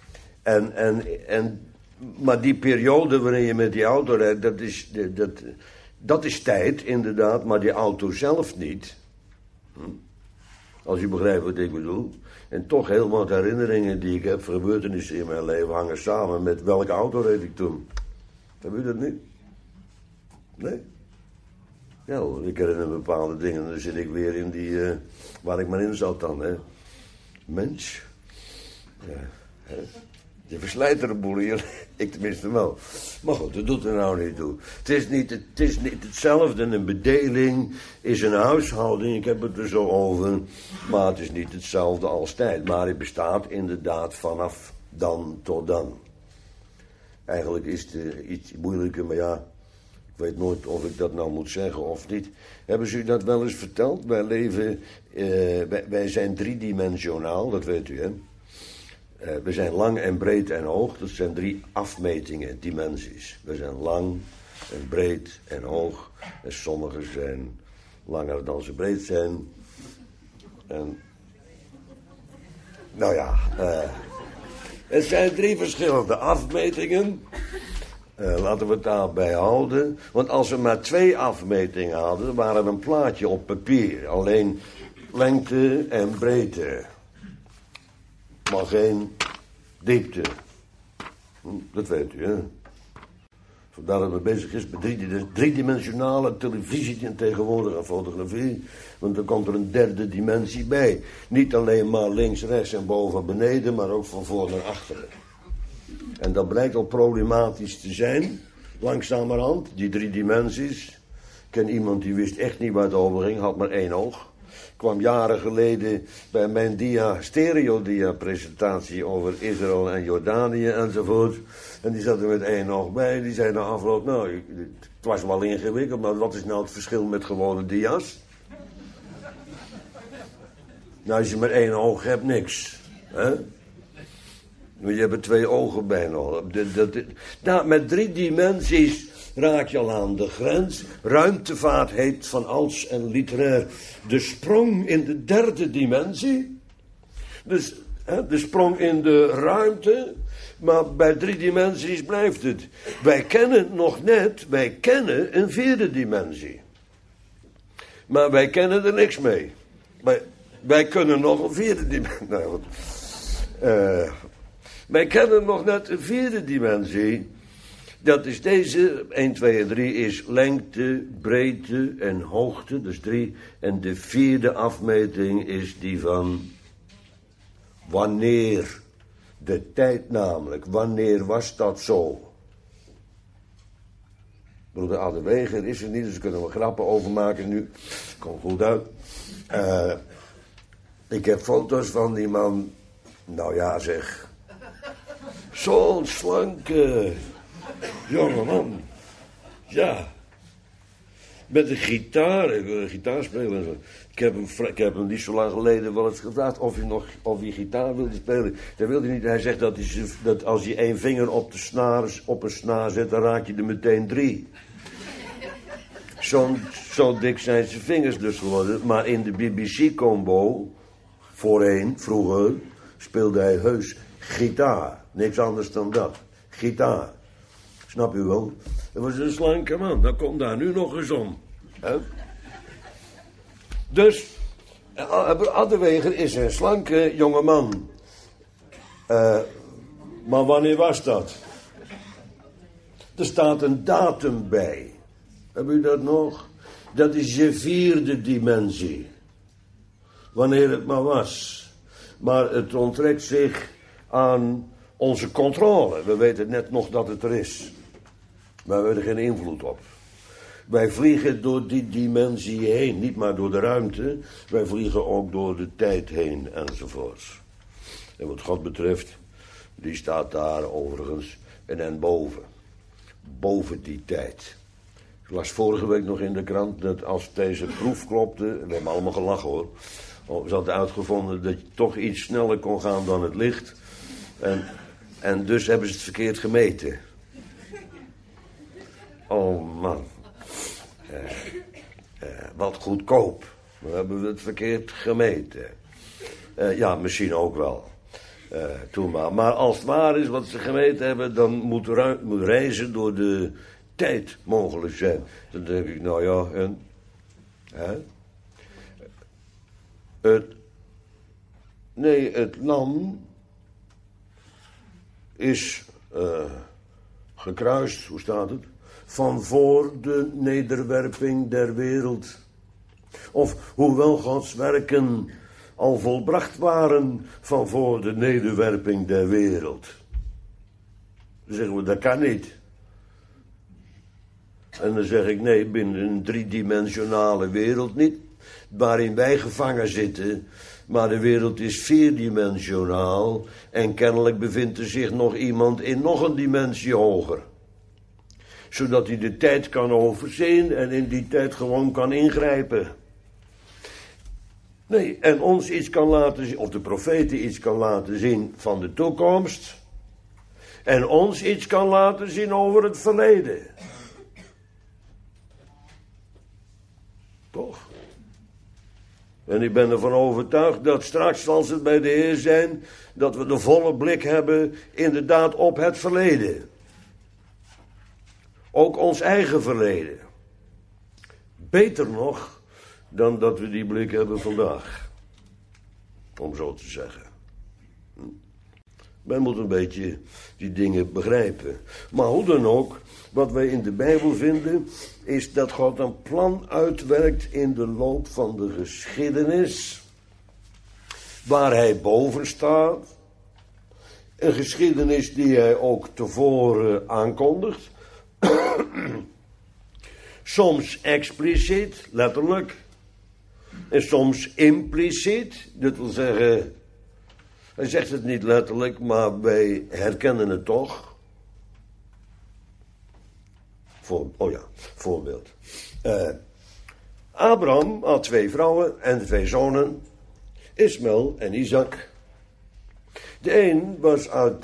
Maar die periode waarin je met die auto rijdt, dat is tijd inderdaad, maar die auto zelf niet. Als je begrijpt wat ik bedoel. En toch heel wat herinneringen die ik heb, gebeurtenissen in mijn leven, hangen samen met welke auto reed ik toen. Heb u dat niet? Nee? Ja hoor, ik herinner bepaalde dingen, dan zit ik weer in die, waar ik maar in zat dan, hè. Mens. Ja, hè. Je verslijt er een boel hier, ik tenminste wel. Maar goed, dat doet er nou niet toe. Het is niet hetzelfde, een bedeling is een huishouding, ik heb het er zo over. Maar het is niet hetzelfde als tijd. Maar het bestaat inderdaad vanaf dan tot dan. Eigenlijk is het iets moeilijker, maar ja, ik weet nooit of ik dat nou moet zeggen of niet. Hebben ze u dat wel eens verteld? Wij leven, wij zijn driedimensionaal, dat weet u hè. We zijn lang en breed en hoog, dat zijn 3 afmetingen, dimensies. We zijn lang en breed en hoog. En sommige zijn langer dan ze breed zijn. En, nou ja, het zijn 3 verschillende afmetingen. Laten we het daarbij houden. Want als we maar 2 afmetingen hadden, waren we een plaatje op papier. Alleen lengte en breedte. Maar geen diepte. Dat weet u, hè? Vandaar dat men bezig is met driedimensionale televisie en tegenwoordig en fotografie. Want dan komt er een 3e dimensie bij. Niet alleen maar links, rechts en boven, beneden, maar ook van voor naar achteren. En dat blijkt al problematisch te zijn, langzamerhand, die 3 dimensies. Ik ken iemand die wist echt niet waar het over ging, had maar 1 oog. Kwam jaren geleden bij mijn stereo-dia-presentatie over Israël en Jordanië enzovoort. En die zat er met 1 oog bij. Die zei na afloop, nou, het was wel ingewikkeld, maar wat is nou het verschil met gewone dia's? Nou, als je maar 1 oog hebt, niks. Hè? Je hebt er 2 ogen bij nog. Nou, met 3 dimensies raak je al aan de grens. Ruimtevaart heet van Als en literair de sprong in de 3e dimensie. Dus de sprong in de ruimte. Maar bij 3 dimensies blijft het. Wij kennen een 4e dimensie. Maar wij kennen er niks mee. Wij kunnen nog een 4e dimensie. Nou, wij kennen nog net een 4e dimensie. Dat is deze, 1, 2 en 3 is lengte, breedte en hoogte, dus 3. En de 4e afmeting is die van wanneer. De tijd namelijk, wanneer was dat zo? Broeder Adeweger is er niet, dus kunnen we grappen over maken nu. Komt goed uit. Ik heb foto's van die man, nou ja zeg, zo'n slanke jonge man. Ja. Met een gitaar. Ik wil een gitaar spelen. Ik heb hem niet zo lang geleden wel eens gevraagd of hij gitaar wilde spelen. Dat wilde hij niet. Hij zegt dat als je 1 vinger op een snaar zet, dan raak je er meteen 3. Zo dik zijn zijn vingers dus geworden. Maar in de BBC-combo, vroeger, speelde hij heus gitaar. Niks anders dan dat. Gitaar. Snap u wel? Dat was een slanke man. Dat komt daar nu nog eens om. He? Dus, Adeweger is een slanke jonge man. Maar wanneer was dat? Er staat een datum bij. Heb u dat nog? Dat is je 4e dimensie. Wanneer het maar was. Maar het onttrekt zich aan onze controle. We weten net nog dat het er is. Maar we hebben er geen invloed op. Wij vliegen door die dimensie heen. Niet maar door de ruimte. Wij vliegen ook door de tijd heen enzovoorts. En wat God betreft, die staat daar overigens en boven. Boven die tijd. Ik las vorige week nog in de krant dat als deze proef klopte, we hebben allemaal gelachen hoor. Ze hadden uitgevonden dat je toch iets sneller kon gaan dan het licht. En dus hebben ze het verkeerd gemeten. Oh man. Wat goedkoop. Dan hebben we het verkeerd gemeten. Ja, misschien ook wel. Toen maar. Maar als het waar is wat ze gemeten hebben, dan moet reizen door de tijd mogelijk zijn. Dan denk ik, nou ja, en... Het lam is gekruist, hoe staat het? Van voor de nederwerping der wereld. Of hoewel Gods werken al volbracht waren van voor de nederwerping der wereld. Dan zeggen we, dat kan niet. En dan zeg ik, nee, binnen een 3-dimensionale wereld niet, waarin wij gevangen zitten, maar de wereld is 4-dimensionaal en kennelijk bevindt er zich nog iemand in nog een dimensie hoger. Zodat hij de tijd kan overzien en in die tijd gewoon kan ingrijpen. Nee, en ons iets kan laten zien, of de profeten iets kan laten zien van de toekomst. En ons iets kan laten zien over het verleden. Toch? En ik ben ervan overtuigd dat straks, als het bij de Heer zijn, dat we de volle blik hebben, inderdaad, op het verleden. Ook ons eigen verleden. Beter nog, dan dat we die blik hebben vandaag. Om zo te zeggen. Men moet een beetje die dingen begrijpen. Maar hoe dan ook, wat wij in de Bijbel vinden, is dat God een plan uitwerkt in de loop van de geschiedenis, waar hij boven staat. Een geschiedenis die hij ook tevoren aankondigt. Soms expliciet, letterlijk. En soms impliciet, dat wil zeggen, hij zegt het niet letterlijk, maar wij herkennen het toch. Voorbeeld. Abraham had 2 vrouwen en 2 zonen, Ismaël en Isaac. De een was uit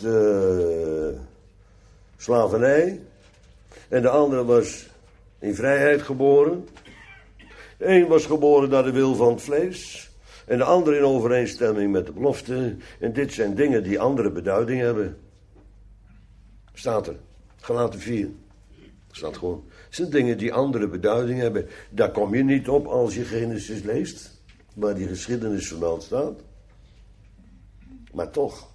slavernij en de andere was in vrijheid geboren. De een was geboren naar de wil van het vlees en de andere in overeenstemming met de belofte. En dit zijn dingen die andere beduiding hebben. Staat er, Galaten 4. Staat gewoon. Het zijn dingen die andere beduiding hebben. Daar kom je niet op als je Genesis leest, waar die geschiedenis vermeld staat. Maar toch.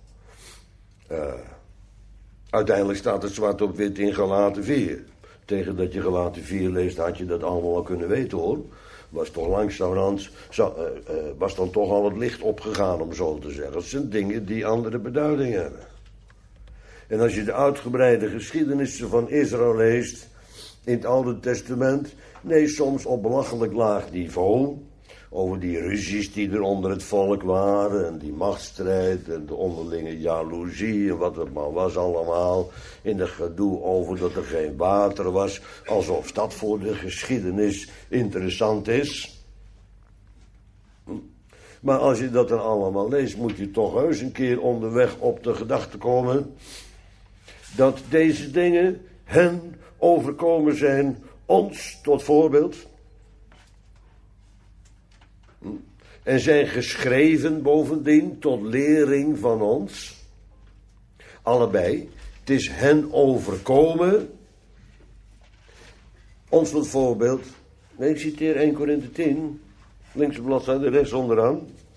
Uiteindelijk staat het zwart op wit in Galaten 4. Tegen dat je Galaten 4 leest, had je dat allemaal al kunnen weten, hoor. Was toch langzamerhand, was dan toch al het licht opgegaan, om zo te zeggen. Het zijn dingen die andere beduiding hebben. En als je de uitgebreide geschiedenissen van Israël leest in het Oude Testament, nee, soms op belachelijk laag niveau, over die ruzies die er onder het volk waren, en die machtsstrijd, en de onderlinge jaloezie, en wat het maar was allemaal, in het gedoe over dat er geen water was, alsof dat voor de geschiedenis interessant is. Maar als je dat dan allemaal leest, moet je toch heus een keer onderweg op de gedachte komen dat deze dingen hen overkomen zijn, ons tot voorbeeld. En zijn geschreven bovendien tot lering van ons. Allebei. Het is hen overkomen. Ons tot voorbeeld. Nee, ik citeer 1 Korinthe 10. Linkse bladzijde, rechts onderaan.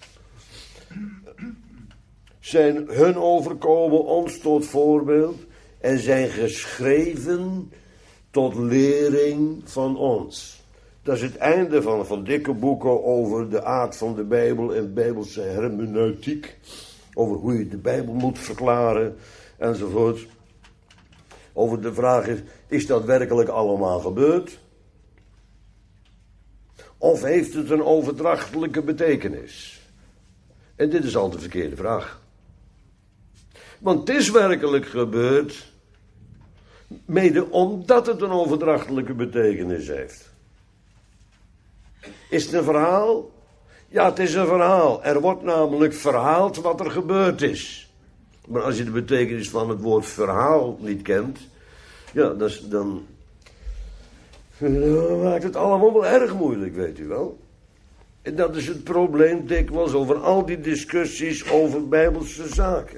Zijn hun overkomen ons tot voorbeeld. En zijn geschreven tot lering van ons. Dat is het einde van dikke boeken over de aard van de Bijbel en Bijbelse hermeneutiek. Over hoe je de Bijbel moet verklaren enzovoort. Over de vraag is dat werkelijk allemaal gebeurd? Of heeft het een overdrachtelijke betekenis? En dit is al de verkeerde vraag. Want het is werkelijk gebeurd, mede omdat het een overdrachtelijke betekenis heeft. Is het een verhaal? Ja, het is een verhaal. Er wordt namelijk verhaald wat er gebeurd is. Maar als je de betekenis van het woord verhaal niet kent, ja, dan maakt het allemaal wel erg moeilijk, weet u wel. En dat is het probleem dikwijls over al die discussies over bijbelse zaken.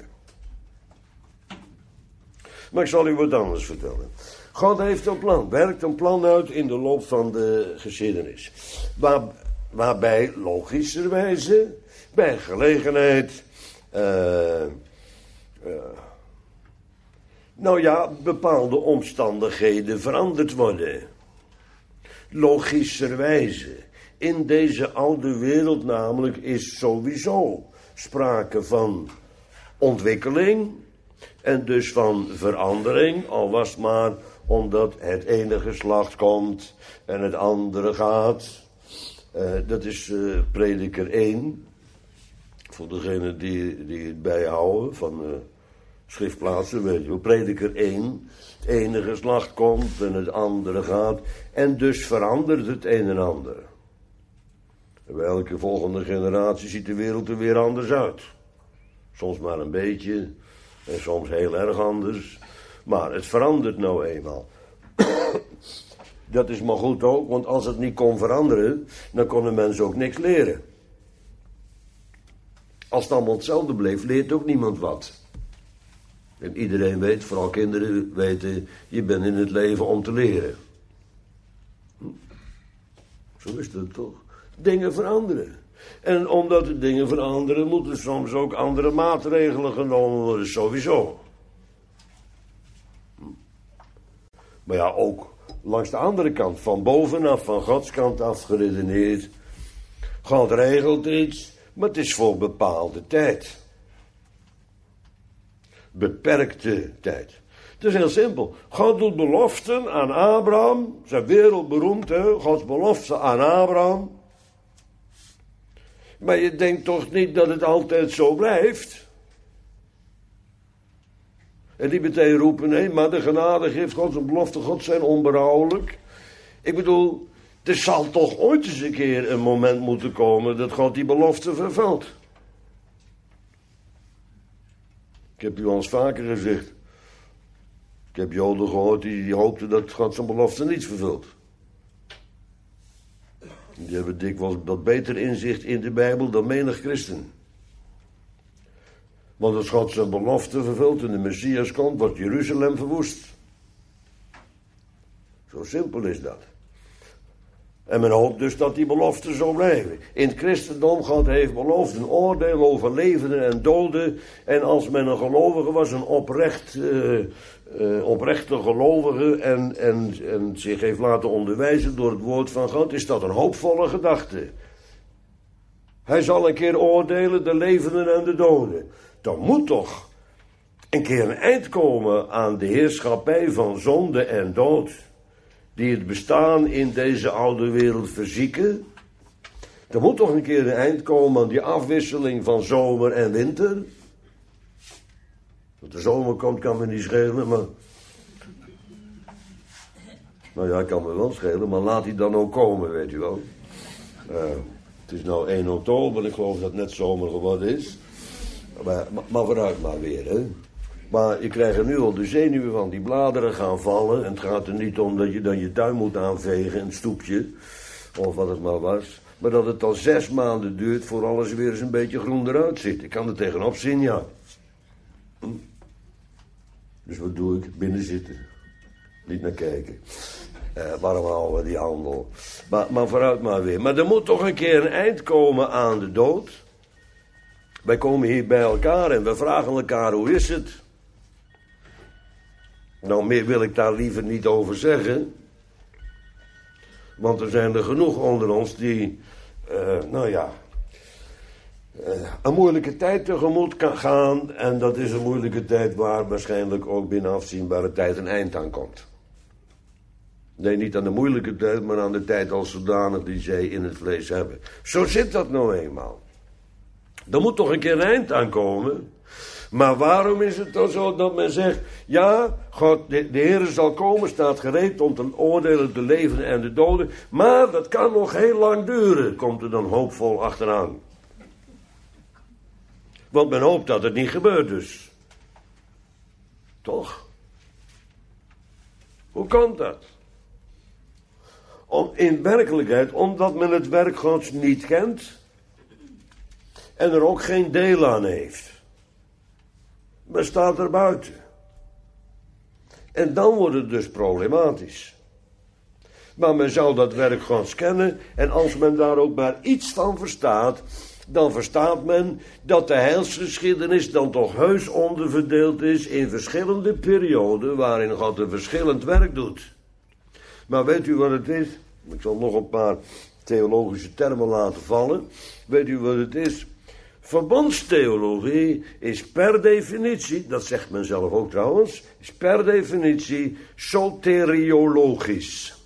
Maar ik zal u wat anders vertellen. God heeft een plan, werkt een plan uit in de loop van de geschiedenis. Waarbij logischerwijze, bij gelegenheid, bepaalde omstandigheden veranderd worden. Logischerwijze. In deze oude wereld namelijk is sowieso sprake van ontwikkeling en dus van verandering, al was het maar omdat het ene geslacht komt en het andere gaat. Dat is Prediker 1. Voor degenen die het bijhouden van schriftplaatsen, weet je wel. Prediker 1. Het ene geslacht komt en het andere gaat. En dus verandert het een en ander. En bij elke volgende generatie ziet de wereld er weer anders uit. Soms maar een beetje. En soms heel erg anders. Maar het verandert nou eenmaal. Dat is maar goed ook, want als het niet kon veranderen, dan konden mensen ook niks leren. Als het allemaal hetzelfde bleef, leert ook niemand wat. En iedereen weet, vooral kinderen weten, je bent in het leven om te leren. Zo is het toch? Dingen veranderen. En omdat de dingen veranderen, moeten soms ook andere maatregelen genomen worden, sowieso. Maar ja, ook langs de andere kant, van bovenaf, van Gods kant af geredeneerd. God regelt iets, maar het is voor bepaalde tijd. Beperkte tijd. Het is heel simpel. God doet beloften aan Abraham. Zijn wereldberoemd, hè? Gods belofte aan Abraham. Maar je denkt toch niet dat het altijd zo blijft? En die meteen roepen, nee, maar de genade geeft God zijn belofte, God zijn onberouwelijk. Ik bedoel, er zal toch ooit eens een keer een moment moeten komen dat God die belofte vervult. Ik heb u al eens vaker gezegd. Ik heb Joden gehoord die hoopten dat God zijn belofte niet vervult. Die hebben dikwijls wat beter inzicht in de Bijbel dan menig christen. Want als God zijn belofte vervult en de Messias komt, wordt Jeruzalem verwoest. Zo simpel is dat. En men hoopt dus dat die beloften zo blijven. In het christendom, God heeft beloofd een oordeel over levenden en doden. En als men een gelovige was, een oprechte gelovige en zich heeft laten onderwijzen door het woord van God, is dat een hoopvolle gedachte. Hij zal een keer oordelen de levenden en de doden. Dan moet toch een keer een eind komen aan de heerschappij van zonde en dood, die het bestaan in deze oude wereld verzieken. Er moet toch een keer een eind komen aan die afwisseling van zomer en winter. Dat de zomer komt kan me niet schelen, maar... Nou ja, kan me wel schelen, maar laat die dan ook komen, weet u wel. Het is nou 1 oktober, ik geloof dat het net zomer geworden is. Maar vooruit maar weer, hè. Maar je krijgt er nu al de zenuwen van, die bladeren gaan vallen. En het gaat er niet om dat je dan je tuin moet aanvegen, een stoepje. Of wat het maar was. Maar dat het al 6 maanden duurt voor alles weer eens een beetje groen eruit zit. Ik kan er tegenop zien, ja. Dus wat doe ik? Binnen zitten. Niet naar kijken. Waarom houden we die handel? Maar vooruit maar weer. Maar er moet toch een keer een eind komen aan de dood. Wij komen hier bij elkaar en we vragen elkaar, hoe is het? Nou, meer wil ik daar liever niet over zeggen. Want er zijn er genoeg onder ons die, een moeilijke tijd tegemoet kan gaan. En dat is een moeilijke tijd waar waarschijnlijk ook binnen afzienbare tijd een eind aan komt. Nee, niet aan de moeilijke tijd, maar aan de tijd als zodanig die zij in het vlees hebben. Zo zit dat nou eenmaal. Er moet toch een keer een eind aan komen. Maar waarom is het dan zo dat men zegt, ja, God, de Heer zal komen, staat gereed om te oordelen de levenden en de doden. Maar dat kan nog heel lang duren, komt er dan hoopvol achteraan. Want men hoopt dat het niet gebeurt dus. Toch? Hoe kan dat? In werkelijkheid, omdat men het werk Gods niet kent en er ook geen deel aan heeft. Men staat er buiten. En dan wordt het dus problematisch. Maar men zou dat werk Gods kennen en als men daar ook maar iets van verstaat, dan verstaat men dat de heilsgeschiedenis dan toch heus onderverdeeld is in verschillende perioden waarin God een verschillend werk doet. Maar weet u wat het is? Ik zal nog een paar theologische termen laten vallen. Weet u wat het is? Verbondstheologie is per definitie, dat zegt men zelf ook trouwens, is per definitie soteriologisch.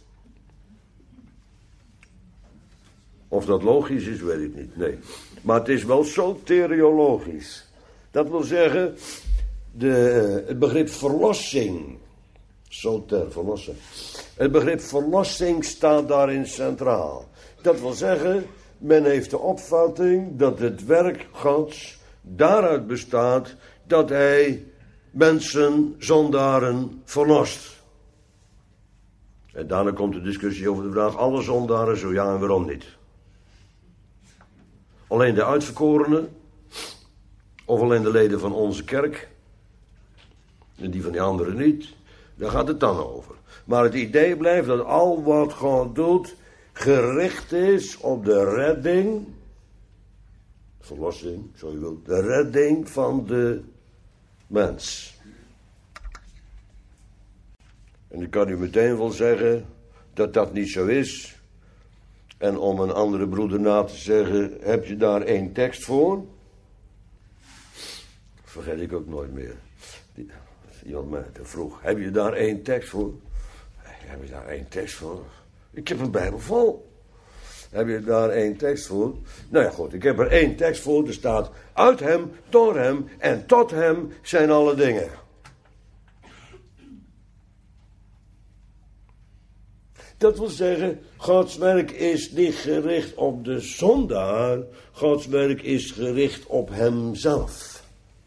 Of dat logisch is, weet ik niet, nee. Maar het is wel soteriologisch. Dat wil zeggen, het begrip verlossing, soter, verlossen. Het begrip verlossing staat daarin centraal. Dat wil zeggen, men heeft de opvatting dat het werk Gods daaruit bestaat dat hij mensen, zondaren, verlost. En daarna komt de discussie over de vraag, alle zondaren, zo ja en waarom niet? Alleen de uitverkorenen, Of alleen de leden van onze kerk. En die van die anderen niet. Daar gaat het dan over. Maar het idee blijft dat al wat God doet gericht is op de redding. Verlossing, zo je wilt. De redding van de mens. En ik kan u meteen wel zeggen dat dat niet zo is. En om een andere broeder na te zeggen, heb je daar 1 tekst voor? Vergeet ik ook nooit meer. Iemand mij vroeg, heb je daar 1 tekst voor? Heb je daar 1 tekst voor? Ik heb een Bijbel vol. Heb je daar 1 tekst voor? Nou ja goed, ik heb er 1 tekst voor. Er staat, uit hem, door hem en tot hem zijn alle dingen. Dat wil zeggen, Gods werk is niet gericht op de zondaar. Gods werk is gericht op hemzelf.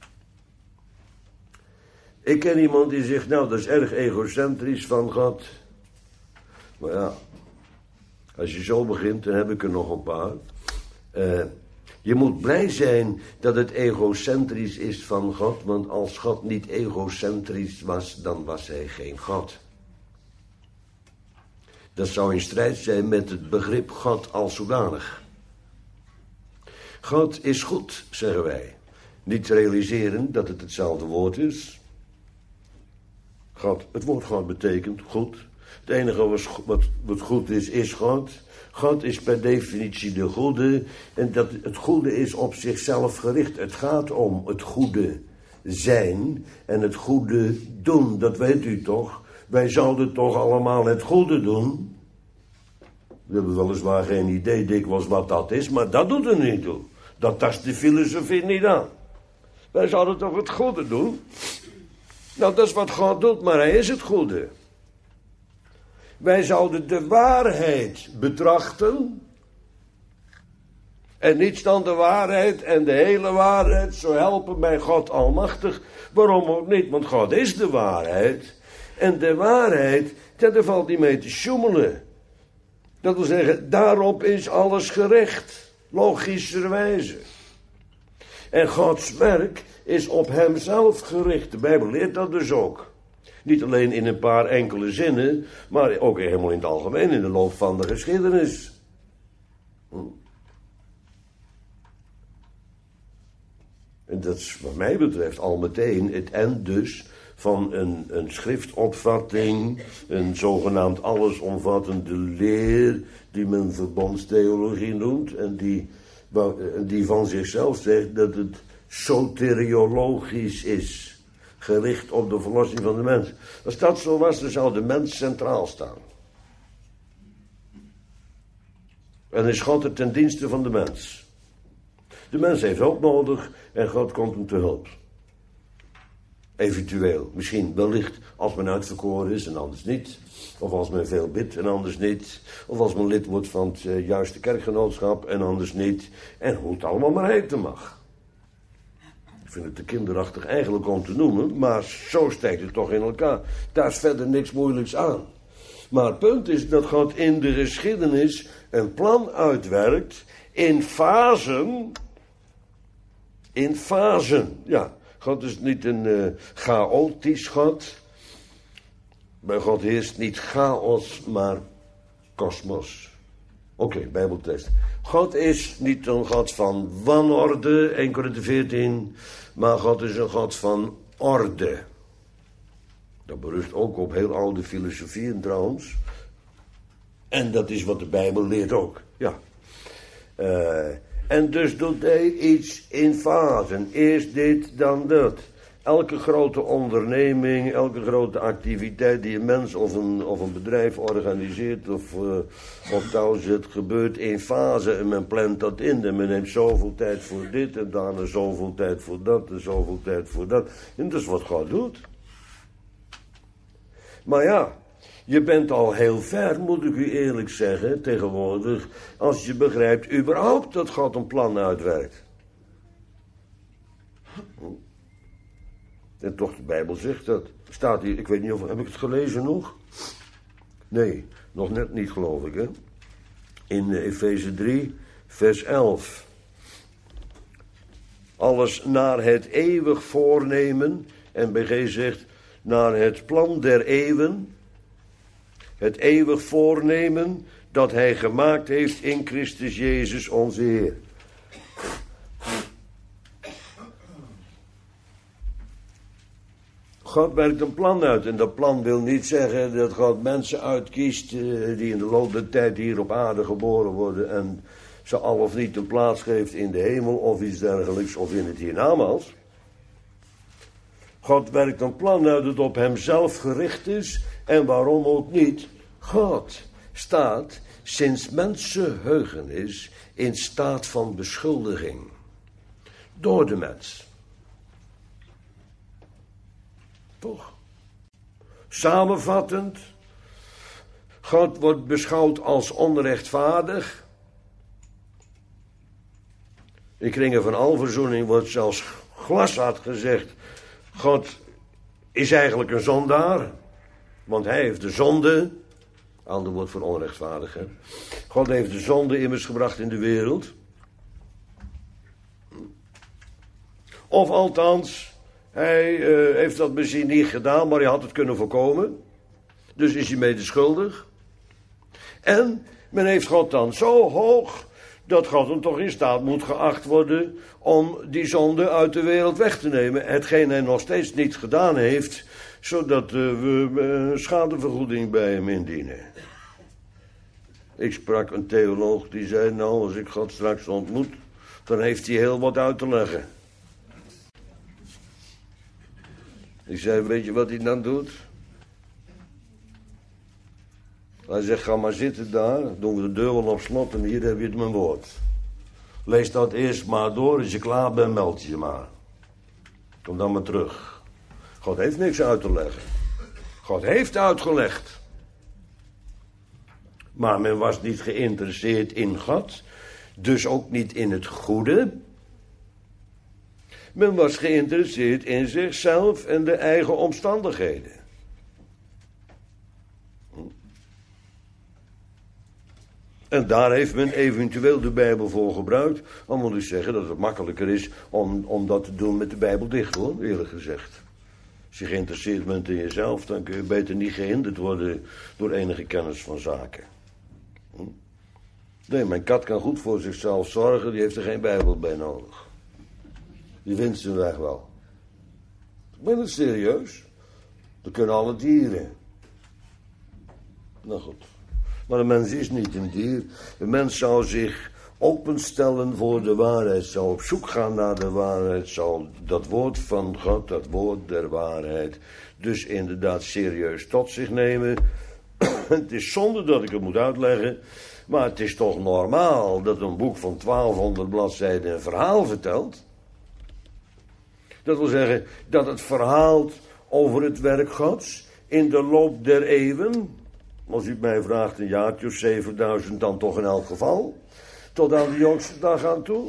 Ik ken iemand die zegt, nou dat is erg egocentrisch van God. Maar ja, als je zo begint, dan heb ik er nog een paar. Je moet blij zijn dat het egocentrisch is van God. Want als God niet egocentrisch was, dan was hij geen God. Dat zou in strijd zijn met het begrip God als zodanig. God is goed, zeggen wij. Niet realiseren dat het hetzelfde woord is. God, het woord God betekent goed. Het enige wat goed is, is God. God is per definitie de goede. En dat het goede is op zichzelf gericht. Het gaat om het goede zijn en het goede doen. Dat weet u toch? Wij zouden toch allemaal het goede doen. We hebben weliswaar geen idee dikwijls wat dat is, maar dat doet er niet toe. Dat tast de filosofie niet aan. Wij zouden toch het goede doen? Nou, dat is wat God doet, maar hij is het goede. Wij zouden de waarheid betrachten. En niets dan de waarheid en de hele waarheid, zo helpen mij God almachtig. Waarom ook niet? Want God is de waarheid. En de waarheid, daar valt niet mee te sjoemelen. Dat wil zeggen, daarop is alles gericht. Logischerwijze. En Gods werk is op hemzelf gericht. De Bijbel leert dat dus ook. Niet alleen in een paar enkele zinnen, maar ook helemaal in het algemeen, in de loop van de geschiedenis. En dat is wat mij betreft al meteen het eind dus van een schriftopvatting, een zogenaamd allesomvattende leer, die men verbondstheologie noemt, en die van zichzelf zegt dat het soteriologisch is. Gericht op de verlossing van de mens. Als dat zo was, dan zou de mens centraal staan. En is God er ten dienste van de mens. De mens heeft hulp nodig en God komt hem te hulp. Eventueel, misschien, wellicht, als men uitverkoren is en anders niet. Of als men veel bidt en anders niet. Of als men lid wordt van het juiste kerkgenootschap en anders niet. En hoe het allemaal maar heten mag. Ik vind het te kinderachtig eigenlijk om te noemen, maar zo steekt het toch in elkaar. Daar is verder niks moeilijks aan. Maar het punt is dat God in de geschiedenis een plan uitwerkt in fasen. In fasen, ja. God is niet een chaotisch God. Bij God heerst niet chaos, maar kosmos. Oké, Bijbeltekst. God is niet een God van wanorde, 1 Korinthe 14, maar God is een God van orde. Dat berust ook op heel oude filosofieën trouwens. En dat is wat de Bijbel leert ook, ja. En dus doet hij iets in fasen. Eerst dit, dan dat. Elke grote onderneming, elke grote activiteit die een mens of een bedrijf organiseert of op touw zet, gebeurt in fase en men plant dat in. En men neemt zoveel tijd voor dit en daarna zoveel tijd voor dat en zoveel tijd voor dat. En dat is wat God doet. Maar ja, je bent al heel ver, moet ik u eerlijk zeggen, tegenwoordig, als je begrijpt überhaupt dat God een plan uitwerkt. En toch, de Bijbel zegt dat. Staat hier, ik weet niet of, heb ik het gelezen nog? Nee, nog net niet geloof ik, hè. In Efeze 3, vers 11. alles naar het eeuwig voornemen. En BG zegt, naar het plan der eeuwen. Het eeuwig voornemen dat hij gemaakt heeft in Christus Jezus onze Heer. God werkt een plan uit. En dat plan wil niet zeggen dat God mensen uitkiest die in de loop der tijd hier op aarde geboren worden en ze al of niet een plaats geeft in de hemel of iets dergelijks of in het hiernamaals. God werkt een plan uit dat op hemzelf gericht is en waarom ook niet. God staat sinds mensenheugenis in staat van beschuldiging door de mens. Toch? Samenvattend, God wordt beschouwd als onrechtvaardig. In kringen van alverzoening wordt zelfs glashard gezegd, God is eigenlijk een zondaar, want hij heeft de zonde, ander woord voor onrechtvaardig, hè? God heeft de zonde immers gebracht in de wereld. Of althans, hij heeft dat misschien niet gedaan, maar hij had het kunnen voorkomen. Dus is hij medeschuldig. En men heeft God dan zo hoog dat God hem toch in staat moet geacht worden om die zonde uit de wereld weg te nemen. Hetgeen hij nog steeds niet gedaan heeft, zodat we schadevergoeding bij hem indienen. Ik sprak een theoloog die zei, nou, als ik God straks ontmoet, dan heeft hij heel wat uit te leggen. Ik zei, weet je wat hij dan doet? Hij zegt, ga maar zitten daar, doen we de deur wel op slot en hier heb je het mijn woord. Lees dat eerst maar door, als je klaar bent, meld je maar. Kom dan maar terug. God heeft niks uit te leggen. God heeft uitgelegd. Maar men was niet geïnteresseerd in God, dus ook niet in het goede. Men was geïnteresseerd in zichzelf en de eigen omstandigheden. En daar heeft men eventueel de Bijbel voor gebruikt. Dan moet ik zeggen dat het makkelijker is om dat te doen met de Bijbel dicht, hoor, eerlijk gezegd. Als je geïnteresseerd bent in jezelf, dan kun je beter niet gehinderd worden door enige kennis van zaken. Nee, mijn kat kan goed voor zichzelf zorgen, die heeft er geen Bijbel bij nodig. Die vindt zijn weg wel. Ik ben het serieus. Dat kunnen alle dieren. Nou goed. Maar een mens is niet een dier. Een mens zou zich openstellen voor de waarheid. Zou op zoek gaan naar de waarheid. Zou dat woord van God, dat woord der waarheid, dus inderdaad serieus tot zich nemen. Het is zonde dat ik het moet uitleggen. Maar het is toch normaal dat een boek van 1200 bladzijden een verhaal vertelt. Dat wil zeggen dat het verhaalt over het werk Gods in de loop der eeuwen. Als u mij vraagt, een jaartje of 7000 dan toch in elk geval. Tot aan de jongste dag aan toe.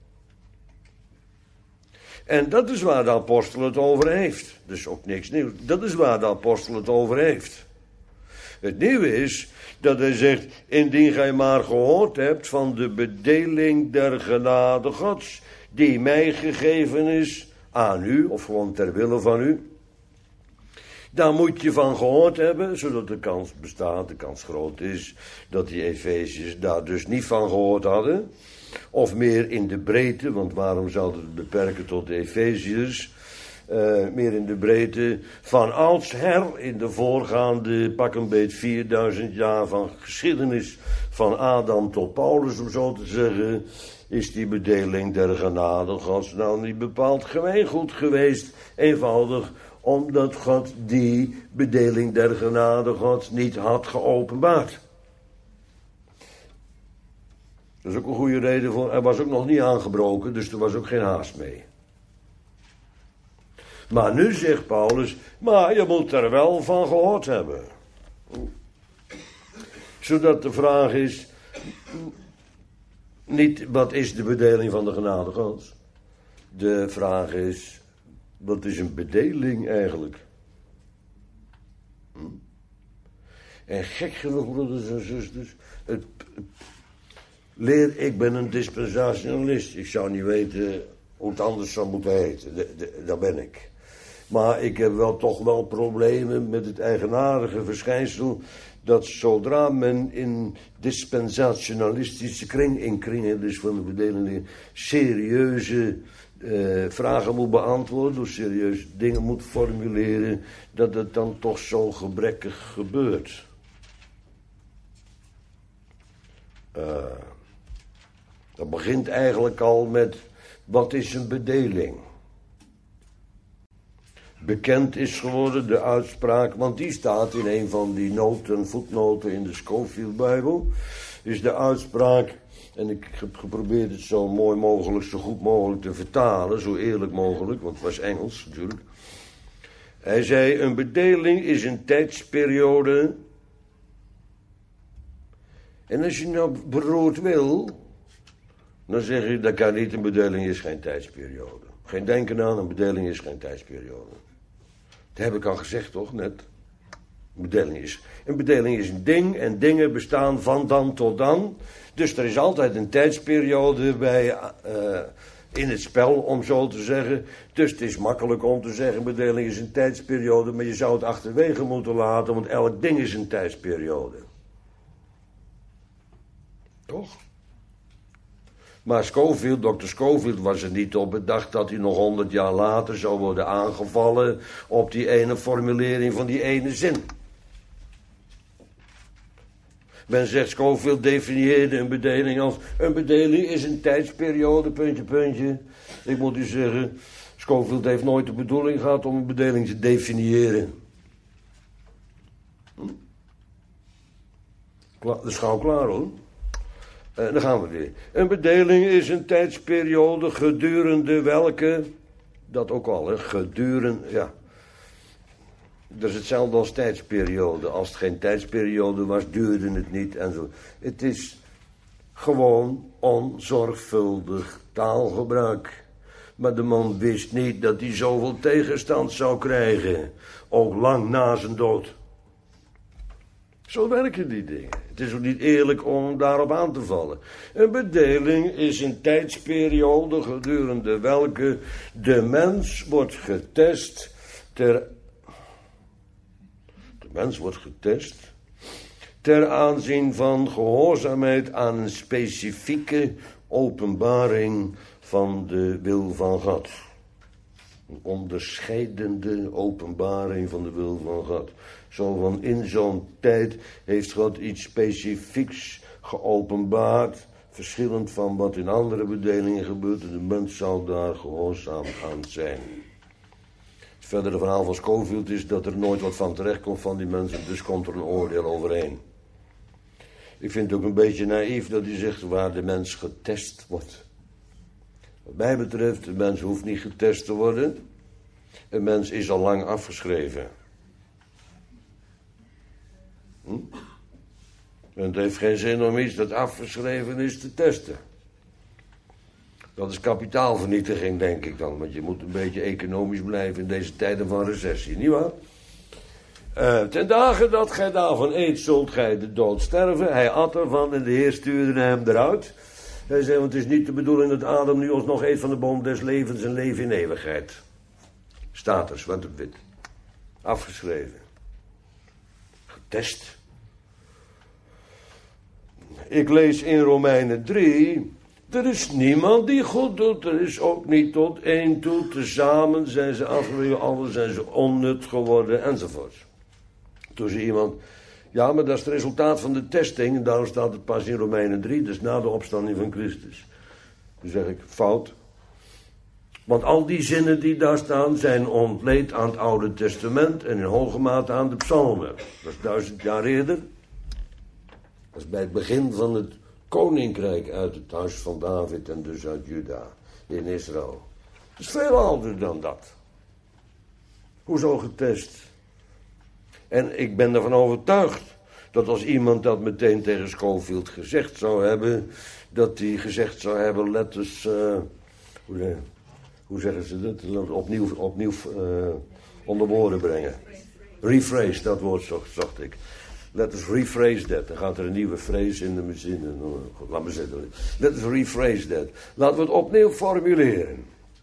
En dat is waar de apostel het over heeft. Dus ook niks nieuws. Dat is waar de apostel het over heeft. Het nieuwe is dat hij zegt, indien gij maar gehoord hebt van de bedeling der genade Gods, die mij gegeven is aan u, of gewoon ter wille van u. Daar moet je van gehoord hebben, zodat de kans bestaat, de kans groot is, dat die Efeziërs daar dus niet van gehoord hadden. Of meer in de breedte, want waarom zouden we het beperken tot de Efeziërs? Meer in de breedte van oudsher in de voorgaande pak een beet 4000 jaar van geschiedenis van Adam tot Paulus, om zo te zeggen, is die bedeling der genade Gods nou niet bepaald gemeengoed geweest. Eenvoudig omdat God die bedeling der genade Gods niet had geopenbaard. Dat is ook een goede reden voor. Hij was ook nog niet aangebroken, dus er was ook geen haast mee. Maar nu zegt Paulus, maar je moet er wel van gehoord hebben. Zodat de vraag is, niet wat is de bedeling van de genade Gods. De vraag is, wat is een bedeling eigenlijk? En gek genoeg, broeders en zusters, ik ben een dispensationalist. Ik zou niet weten Hoe het anders zou moeten heten. Dat ben ik. Maar ik heb wel toch wel problemen met het eigenaardige verschijnsel dat zodra men in dispensationalistische in kringen dus van de bedelingen, serieuze vragen moet beantwoorden, of serieuze dingen moet formuleren, dat het dan toch zo gebrekkig gebeurt. Dat begint eigenlijk al met, wat is een bedeling? Bekend is geworden de uitspraak, want die staat in een van die voetnoten in de Scofield-bijbel, is de uitspraak, en ik heb geprobeerd het zo mooi mogelijk, zo goed mogelijk te vertalen, zo eerlijk mogelijk, want het was Engels natuurlijk. Hij zei, een bedeling is een tijdsperiode, en als je nou beroerd wil, dan zeg je, dat kan niet, een bedeling is geen tijdsperiode. Geen denken aan, een bedeling is geen tijdsperiode. Dat heb ik al gezegd, toch, net? Een bedeling is een ding en dingen bestaan van dan tot dan. Dus er is altijd een tijdsperiode bij in het spel, om zo te zeggen. Dus het is makkelijk om te zeggen, een bedeling is een tijdsperiode, maar je zou het achterwege moeten laten, want elk ding is een tijdsperiode. Toch? Maar Scofield, Dr. Scofield was er niet op bedacht dat hij nog 100 jaar later zou worden aangevallen op die ene formulering van die ene zin. Men zegt, Scofield definieerde een bedeling als, een bedeling is een tijdsperiode, puntje, puntje. Ik moet u zeggen, Scofield heeft nooit de bedoeling gehad om een bedeling te definiëren. Dat is gauw klaar, hoor. Dan gaan we weer. Een bedeling is een tijdsperiode gedurende welke, dat ook al, hè, gedurende, ja. Dat is hetzelfde als tijdsperiode. Als het geen tijdsperiode was, duurde het niet en zo. Het is gewoon onzorgvuldig taalgebruik. Maar de man wist niet dat hij zoveel tegenstand zou krijgen. Ook lang na zijn dood. Zo werken die dingen. Het is ook niet eerlijk om daarop aan te vallen. Een bedeling is een tijdsperiode gedurende welke de mens wordt getest ter aanzien van gehoorzaamheid aan een specifieke openbaring van de wil van God. Een onderscheidende openbaring van de wil van God. Zo van in zo'n tijd heeft God iets specifieks geopenbaard, verschillend van wat in andere bedelingen gebeurt, en de mens zou daar gehoorzaam aan zijn. Het verdere verhaal van Scofield is dat er nooit wat van terecht komt van die mensen, dus komt er een oordeel overheen. Ik vind het ook een beetje naïef dat hij zegt waar de mens getest wordt. Wat mij betreft, de mens hoeft niet getest te worden. Een mens is al lang afgeschreven. En het heeft geen zin om iets dat afgeschreven is te testen. Dat is kapitaalvernietiging, denk ik dan. Want je moet een beetje economisch blijven in deze tijden van recessie, nietwaar? Ten dagen dat gij daarvan eet, zult gij de dood sterven. Hij at ervan en de Heer stuurde hem eruit. Hij zei, want het is niet de bedoeling dat Adam nu ons nog eet van de boom des levens en leven in eeuwigheid. Staat er, zwart op wit. Afgeschreven. Getest. Ik lees in Romeinen 3... Er is niemand die goed doet, er is ook niet tot één toe. Tezamen zijn ze afgewezen, allen zijn ze onnut geworden, enzovoort. Toen zei iemand, ja, maar dat is het resultaat van de testing, en daarom staat het pas in Romeinen 3, dus na de opstanding van Christus. Toen zeg ik, fout. Want al die zinnen die daar staan, zijn ontleend aan het Oude Testament en in hoge mate aan de psalmen. Dat is 1000 jaar eerder. Dat is bij het begin van het koninkrijk uit het huis van David en dus uit Juda in Israël. Het is veel ouder dan dat. Hoezo getest? En ik ben ervan overtuigd dat als iemand dat meteen tegen Scofield gezegd zou hebben, dat hij gezegd zou hebben, let eens, hoe zeggen ze dat? Opnieuw onder woorden brengen. Rephrase, dat woord zocht ik. Let us rephrase that. Dan gaat er een nieuwe phrase in de zin. Laat me zitten. Let us rephrase that. Laten we het opnieuw formuleren.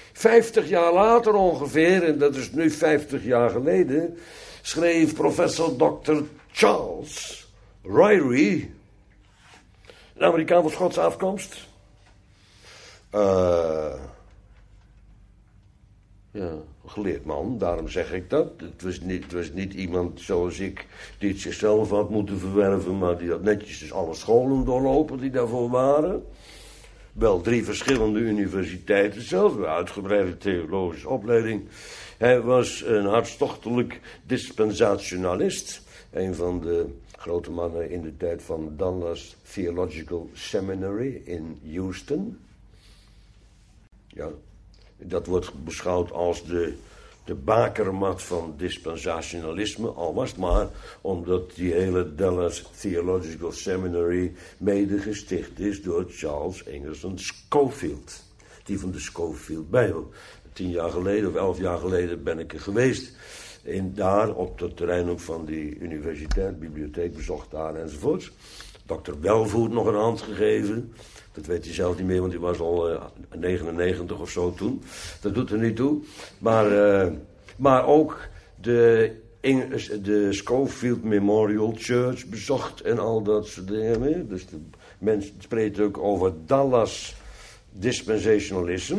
50 jaar later ongeveer, en dat is nu 50 jaar geleden, schreef professor Dr. Charles Ryrie, een Amerikaan van Schotse afkomst. Ja, geleerd man, daarom zeg ik dat. Het was niet iemand zoals ik die het zichzelf had moeten verwerven, maar die had netjes dus alle scholen doorlopen die daarvoor waren. Wel 3 verschillende universiteiten, zelfs een uitgebreide theologische opleiding. Hij was een hartstochtelijk dispensationalist. Een van de grote mannen in de tijd van Dallas Theological Seminary in Houston. Ja, dat wordt beschouwd als de bakermat van dispensationalisme, al was het maar omdat die hele Dallas Theological Seminary mede gesticht is door Charles Ingerson Scofield. Die van de Scofield Bijbel. 10 jaar geleden of 11 jaar geleden ben ik er geweest. Daar op het terrein ook van die universiteit, bibliotheek bezocht daar enzovoorts. Dr. Welvoet nog een hand gegeven. Dat weet hij zelf niet meer, want hij was al 99 of zo toen. Dat doet er niet toe. Maar ook de Scofield Memorial Church bezocht en al dat soort dingen meer. Dus de mensen spreken ook over Dallas Dispensationalism.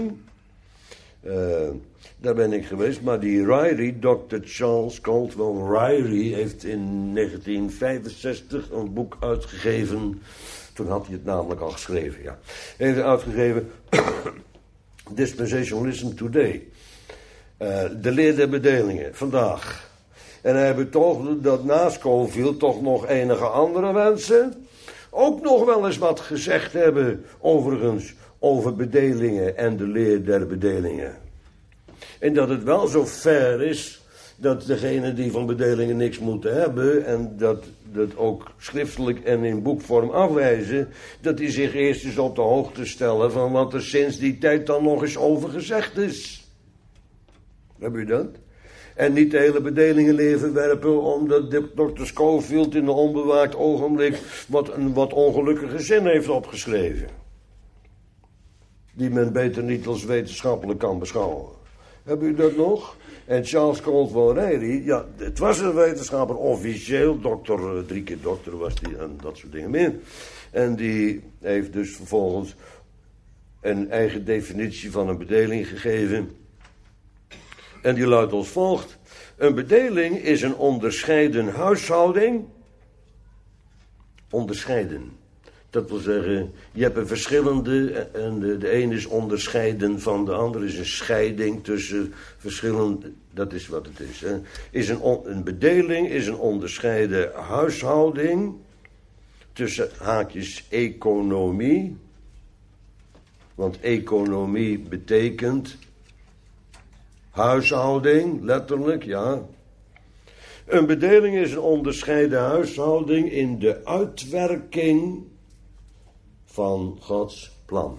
Daar ben ik geweest. Maar die Ryrie, Dr. Charles Caldwell Ryrie, heeft in 1965 een boek uitgegeven. Toen had hij het namelijk al geschreven, ja. Hij heeft uitgegeven Dispensationalism Today. De leer der bedelingen, vandaag. En hij betoogde dat na Scofield toch nog enige andere mensen ook nog wel eens wat gezegd hebben, overigens, over bedelingen en de leer der bedelingen. En dat het wel zo fair is dat degene die van bedelingen niks moeten hebben en dat ook schriftelijk en in boekvorm afwijzen, dat die zich eerst eens op de hoogte stellen van wat er sinds die tijd dan nog eens over gezegd is. Heb u dat? En niet de hele bedelingenleer verwerpen omdat Dr. Scofield in een onbewaakt ogenblik een wat ongelukkige zin heeft opgeschreven. Die men beter niet als wetenschappelijk kan beschouwen. Heb u dat nog? En Charles Caldwell Ryrie, ja, het was een wetenschapper officieel, dokter, 3 keer dokter was die en dat soort dingen meer. En die heeft dus vervolgens een eigen definitie van een bedeling gegeven. En die luidt als volgt. Een bedeling is een onderscheiden huishouding. Onderscheiden. Dat wil zeggen, je hebt een verschillende en de een is onderscheiden van de ander, is een scheiding tussen verschillende, dat is wat het is. Hè. Een bedeling is een onderscheiden huishouding tussen haakjes economie, want economie betekent huishouding, letterlijk, ja. Een bedeling is een onderscheiden huishouding in de uitwerking van Gods plan.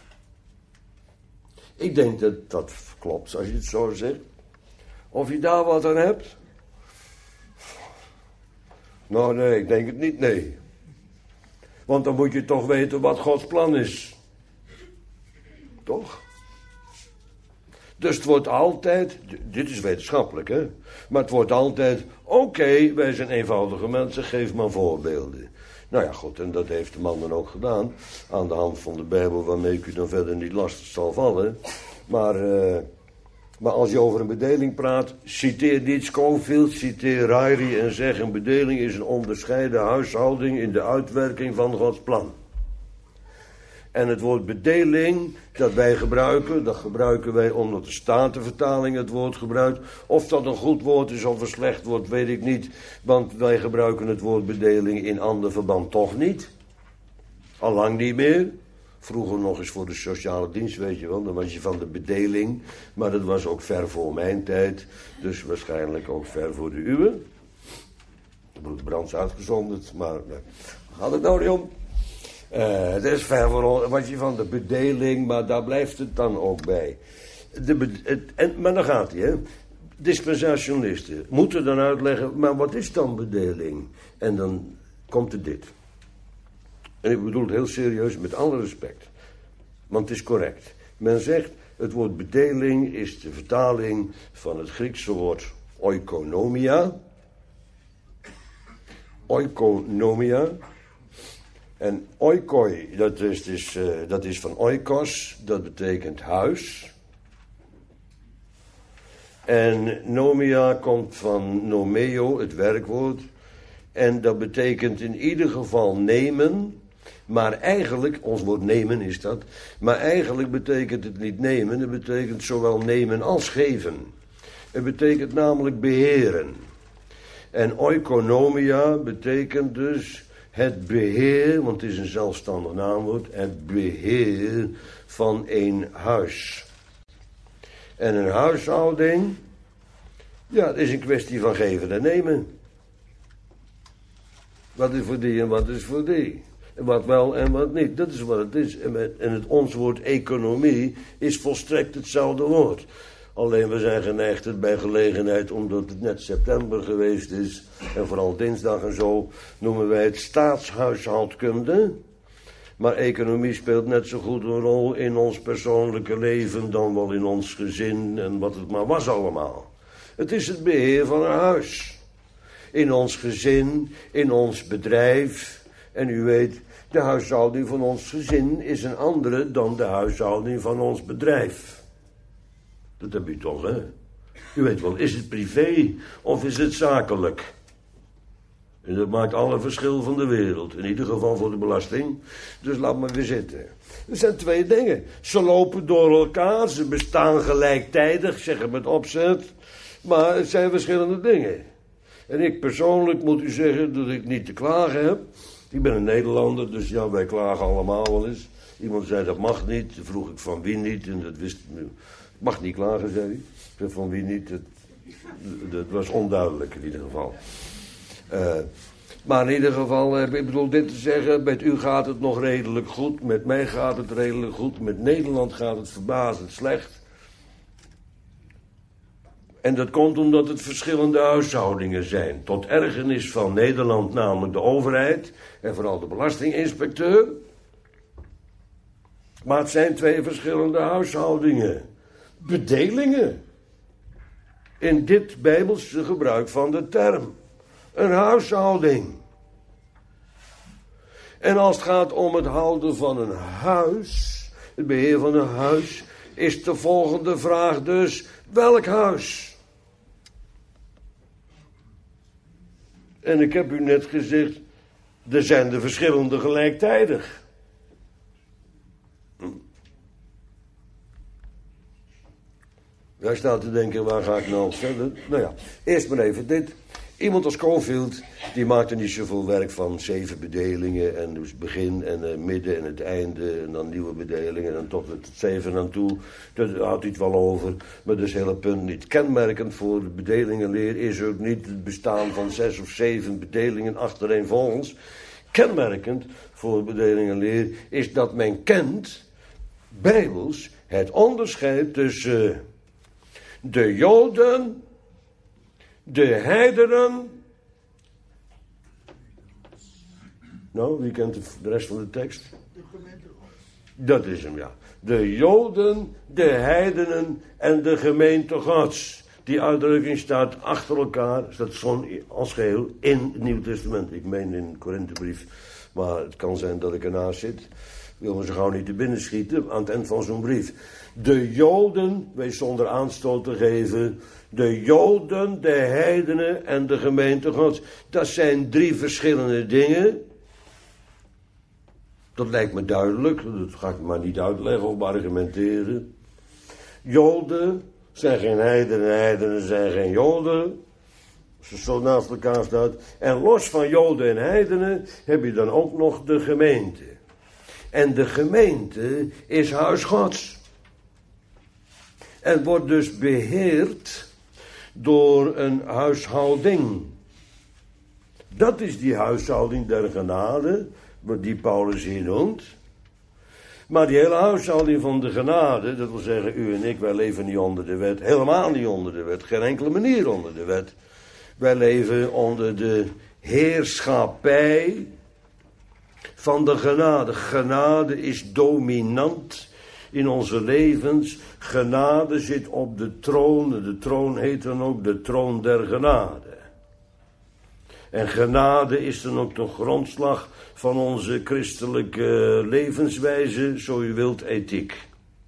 Ik denk dat dat klopt, als je het zo zegt. Of je daar wat aan hebt? Nou nee, ik denk het niet, nee. Want dan moet je toch weten wat Gods plan is. Toch? Dus het wordt altijd, dit is wetenschappelijk hè, maar het wordt altijd, oké, wij zijn eenvoudige mensen, geef maar voorbeelden. Nou ja, goed, en dat heeft de man dan ook gedaan, aan de hand van de Bijbel, waarmee ik u dan verder niet lastig zal vallen. Maar als je over een bedeling praat, citeer niet Scofield, citeer Ryrie en zeg, een bedeling is een onderscheiden huishouding in de uitwerking van Gods plan. En het woord bedeling dat wij gebruiken, dat gebruiken wij omdat de Statenvertaling het woord gebruikt. Of dat een goed woord is of een slecht woord, weet ik niet. Want wij gebruiken het woord bedeling in ander verband toch niet. Allang niet meer. Vroeger nog eens voor de sociale dienst, weet je wel. Dan was je van de bedeling. Maar dat was ook ver voor mijn tijd. Dus waarschijnlijk ook ver voor de uwe. Broeder Brands uitgezonderd, maar daar gaat het nou niet om. Het is ver voor wat je van de bedeling, maar daar blijft het dan ook bij. Maar dan gaat hij, hè. Dispensationalisten moeten dan uitleggen, maar wat is dan bedeling? En dan komt er dit. En ik bedoel het heel serieus, met alle respect. Want het is correct. Men zegt, Het woord bedeling is de vertaling van het Griekse woord oikonomia. Oikonomia. En oikoi, dat is van oikos, dat betekent huis. En nomia komt van nomeo, het werkwoord. En dat betekent in ieder geval nemen. Maar eigenlijk, ons woord nemen is dat. Maar eigenlijk betekent het niet nemen. Het betekent zowel nemen als geven. Het betekent namelijk beheren. En oikonomia betekent dus het beheer, want het is een zelfstandig naamwoord. Het beheer van een huis. En een huishouding, ja, het is een kwestie van geven en nemen. Wat is voor die en wat is voor die. En wat wel en wat niet. Dat is wat het is. En ons woord economie is volstrekt hetzelfde woord. Alleen we zijn geneigd het bij gelegenheid, omdat het net september geweest is, en vooral dinsdag en zo, noemen wij het staatshuishoudkunde. Maar economie speelt net zo goed een rol in ons persoonlijke leven dan wel in ons gezin en wat het maar was allemaal. Het is het beheer van een huis. In ons gezin, in ons bedrijf. En u weet, de huishouding van ons gezin is een andere dan de huishouding van ons bedrijf. Dat heb u toch, hè? U weet wel, is het privé of is het zakelijk? En dat maakt alle verschil van de wereld. In ieder geval voor de belasting. Dus laat maar weer zitten. Er zijn twee dingen. Ze lopen door elkaar, ze bestaan gelijktijdig, zeg ik met opzet. Maar het zijn verschillende dingen. En ik persoonlijk moet u zeggen dat ik niet te klagen heb. Ik ben een Nederlander, dus ja, wij klagen allemaal wel eens. Iemand zei dat mag niet, toen vroeg ik van wie niet. En dat wist ik, mag niet klagen, zei hij. Ik zei van wie niet, dat was onduidelijk in ieder geval. Maar in ieder geval, ik bedoel dit te zeggen, met u gaat het nog redelijk goed. Met mij gaat het redelijk goed. Met Nederland gaat het verbazend slecht. En dat komt omdat het verschillende huishoudingen zijn. Tot ergernis van Nederland, namelijk de overheid en vooral de belastinginspecteur. Maar het zijn twee verschillende huishoudingen. Bedelingen. In dit Bijbelse gebruik van de term. Een huishouding. En als het gaat om het houden van een huis, het beheer van een huis, is de volgende vraag dus, welk huis? En ik heb u net gezegd, er zijn de verschillende gelijktijdig. Jij staat te denken, waar ga ik nou verder? Nou ja, eerst maar even dit. Iemand als Scofield, die maakte niet zoveel werk van 7 bedelingen. En dus het begin en het midden en het einde. En dan nieuwe bedelingen en tot het 7 aan toe. Daar houdt hij het wel over. Maar dat is het hele punt niet. Kenmerkend voor de bedelingenleer is ook niet het bestaan van 6 of 7 bedelingen achtereenvolgens. Kenmerkend voor de bedelingenleer is dat men kent, bijbels, het onderscheid tussen de Joden, de heidenen. Nou, wie kent de rest van de tekst? De gemeente Gods. Dat is hem, ja. De Joden, de heidenen en de gemeente Gods. Die uitdrukking staat achter elkaar, staat gewoon als geheel in het Nieuw Testament. Ik meen in de Korinthebrief, maar het kan zijn dat ik ernaast zit. Ik wil me zo gauw niet te binnen schieten aan het eind van zo'n brief. De Joden, wees zonder aanstoot te geven. De Joden, de heidenen en de gemeente Gods. Dat zijn 3 verschillende dingen. Dat lijkt me duidelijk. Dat ga ik maar niet uitleggen of argumenteren. Joden zijn geen heidenen, heidenen zijn geen Joden. Als het zo naast elkaar staat. En los van Joden en heidenen heb je dan ook nog de gemeente. En de gemeente is huis Gods. En wordt dus beheerd door een huishouding. Dat is die huishouding der genade, die Paulus hier noemt. Maar die hele huishouding van de genade, dat wil zeggen u en ik, wij leven niet onder de wet. Helemaal niet onder de wet, geen enkele manier onder de wet. Wij leven onder de heerschappij van de genade. Genade is dominant in onze levens. Genade zit op de troon. De troon heet dan ook de troon der genade. En genade is dan ook de grondslag van onze christelijke levenswijze, zo u wilt, ethiek.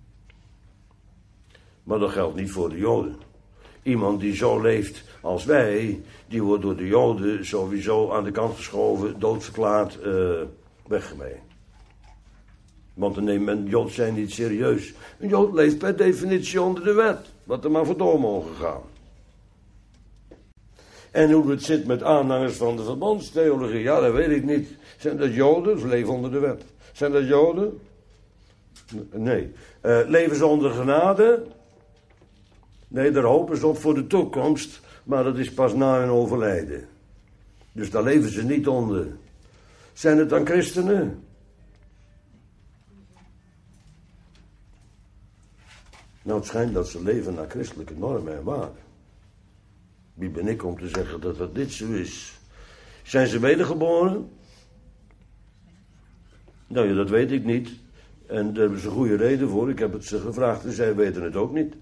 Maar dat geldt niet voor de Joden. Iemand die zo leeft als wij, die wordt door de Joden sowieso aan de kant geschoven, doodverklaard, weggemeen. Want dan neemt men Jood zijn niet serieus. Een Jood leeft per definitie onder de wet, wat er maar voor door mogen gaan. En hoe het zit met aanhangers van de verbondstheologie, ja, dat weet ik niet. Zijn dat Joden? Ze leven onder de wet. Zijn dat Joden? Nee. Leven ze onder genade? Nee, daar hopen ze op voor de toekomst, maar dat is pas na hun overlijden. Dus daar leven ze niet onder. Zijn het dan christenen? Nou, het schijnt dat ze leven naar christelijke normen en waarden. Wie ben ik om te zeggen dat dat dit zo is? Zijn ze wedergeboren? Nou ja, dat weet ik niet. En daar hebben ze een goede reden voor. Ik heb het ze gevraagd en zij weten het ook niet.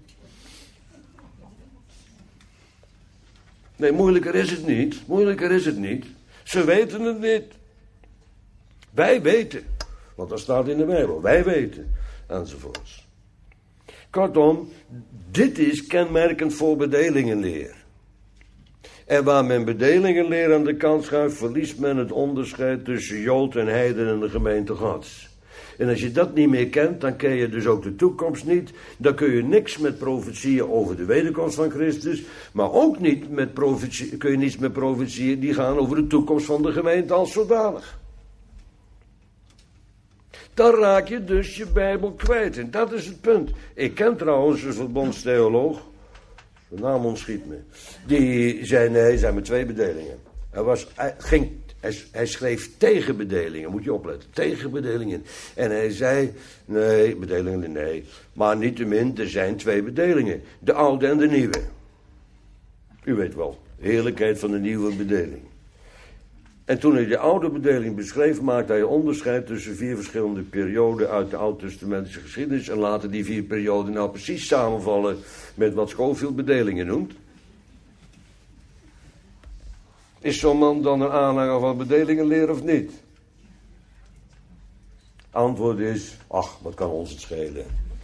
Nee, moeilijker is het niet. Moeilijker is het niet. Ze weten het niet. Wij weten. Want dat staat in de Bijbel. Wij weten. Enzovoorts. Kortom, dit is kenmerkend voor bedelingenleer. En waar men bedelingenleer aan de kant schuift, verliest men het onderscheid tussen Jood en heiden en de gemeente Gods. En als je dat niet meer kent, dan ken je dus ook de toekomst niet. Dan kun je niks met profetieën over de wederkomst van Christus, maar ook niet met kun je niets met profetieën die gaan over de toekomst van de gemeente als zodanig. Dan raak je dus je Bijbel kwijt. En dat is het punt. Ik ken trouwens een verbondstheoloog, de naam ontschiet me, die zei nee, er zijn maar 2 bedelingen. Hij schreef tegen bedelingen, moet je opletten, tegen bedelingen. En hij zei, nee, bedelingen nee, maar niettemin, er zijn 2 bedelingen. De oude en de nieuwe. U weet wel, de heerlijkheid van de nieuwe bedeling. En toen hij de oude bedeling beschreef, maakte hij onderscheid tussen 4 verschillende perioden uit de oud-testamentische geschiedenis. En laten die 4 perioden nou precies samenvallen met wat Scofield bedelingen noemt. Is zo'n man dan een aanhanger van bedelingenleer of niet? Antwoord is, ach, wat kan ons het schelen?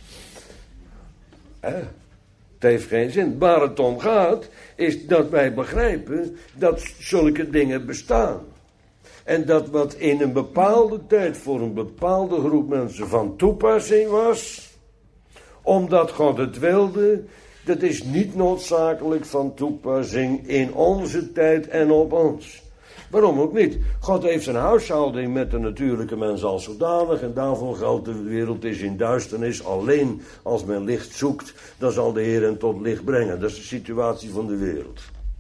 Het heeft geen zin. Waar het om gaat, is dat wij begrijpen dat zulke dingen bestaan. En dat wat in een bepaalde tijd voor een bepaalde groep mensen van toepassing was, omdat God het wilde, dat is niet noodzakelijk van toepassing in onze tijd en op ons. Waarom ook niet? God heeft zijn huishouding met de natuurlijke mens als zodanig en daarvoor geldt de wereld is in duisternis. Alleen als men licht zoekt, dan zal de Heer hen tot licht brengen. Dat is de situatie van de wereld.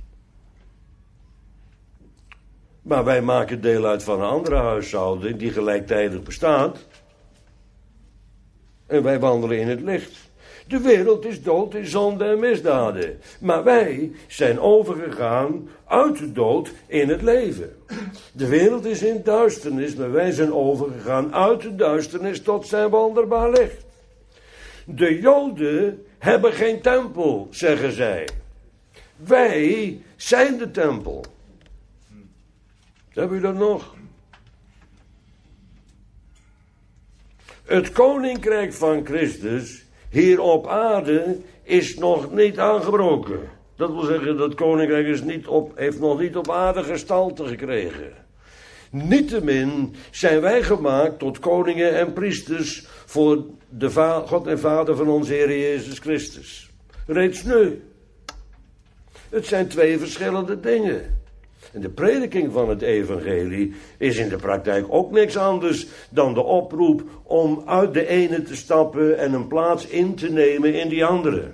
Maar wij maken deel uit van een andere huishouding die gelijktijdig bestaat. En wij wandelen in het licht. De wereld is dood in zonde en misdaden. Maar wij zijn overgegaan uit de dood in het leven. De wereld is in duisternis, maar wij zijn overgegaan uit de duisternis tot zijn wonderbaar licht. De Joden hebben geen tempel, zeggen zij. Wij zijn de tempel. Hebben u dat nog? Het koninkrijk van Christus hier op aarde is nog niet aangebroken. Dat wil zeggen, dat koninkrijk heeft nog niet op aarde gestalte gekregen. Niettemin zijn wij gemaakt tot koningen en priesters voor de God en Vader van onze Heer Jezus Christus. Reeds nu. Het zijn 2 verschillende dingen. En de prediking van het evangelie is in de praktijk ook niks anders dan de oproep om uit de ene te stappen en een plaats in te nemen in die andere.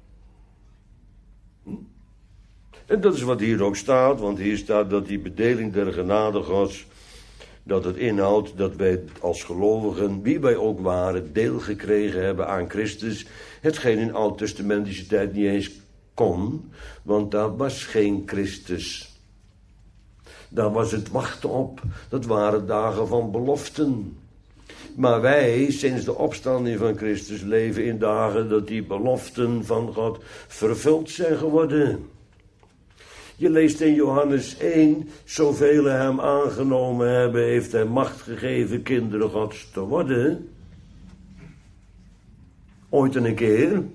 En dat is wat hier ook staat, want hier staat dat die bedeling der genade Gods, dat het inhoudt dat wij als gelovigen, wie wij ook waren, deel gekregen hebben aan Christus, hetgeen in oud-testamentische tijd niet eens kon, want daar was geen Christus. Daar was het wachten op. Dat waren dagen van beloften. Maar wij, sinds de opstanding van Christus, leven in dagen dat die beloften van God vervuld zijn geworden. Je leest in Johannes 1, zoveel hem aangenomen hebben, heeft hij macht gegeven kinderen Gods te worden. Ooit en een keer.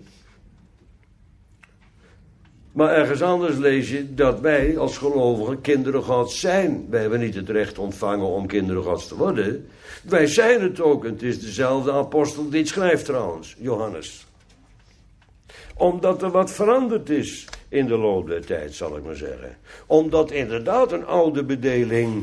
Maar ergens anders lees je dat wij als gelovigen kinderen Gods zijn. Wij hebben niet het recht ontvangen om kinderen Gods te worden. Wij zijn het ook. Het is dezelfde apostel die het schrijft trouwens, Johannes. Omdat er wat veranderd is in de loop der tijd, zal ik maar zeggen. Omdat inderdaad een oude bedeling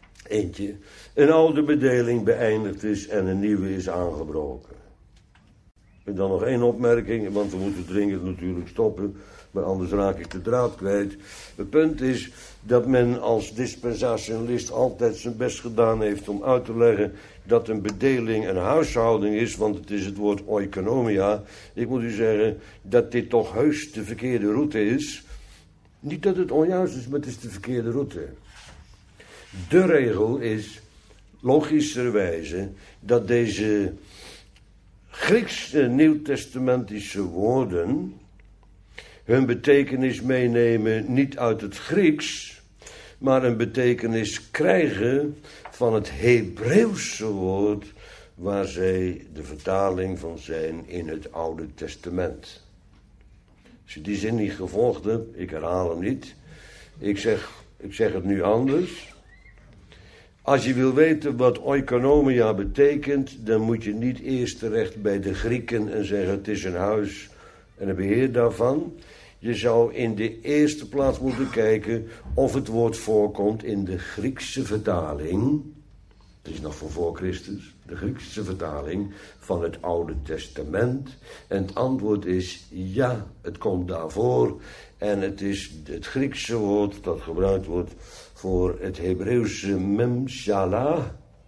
beëindigd is en een nieuwe is aangebroken. En dan nog één opmerking, want we moeten dringend natuurlijk stoppen, maar anders raak ik de draad kwijt. Het punt is dat men als dispensationalist altijd zijn best gedaan heeft om uit te leggen dat een bedeling een huishouding is, want het is het woord oikonomia. Ik moet u zeggen dat dit toch heus de verkeerde route is. Niet dat het onjuist is, maar het is de verkeerde route. De regel is, logischerwijze, dat deze Griekse nieuwtestamentische woorden hun betekenis meenemen niet uit het Grieks, maar een betekenis krijgen van het Hebreeuwse woord waar zij de vertaling van zijn in het Oude Testament. Als je die zin niet gevolgd hebt, ik herhaal hem niet, ik zeg het nu anders. Als je wil weten wat oikonomia betekent, dan moet je niet eerst terecht bij de Grieken en zeggen het is een huis en een beheer daarvan. Je zou in de eerste plaats moeten kijken of het woord voorkomt in de Griekse vertaling. Het is nog van voor Christus, de Griekse vertaling van het Oude Testament. En het antwoord is ja, het komt daarvoor. En het is het Griekse woord dat gebruikt wordt voor het Hebreeuwse memshalah.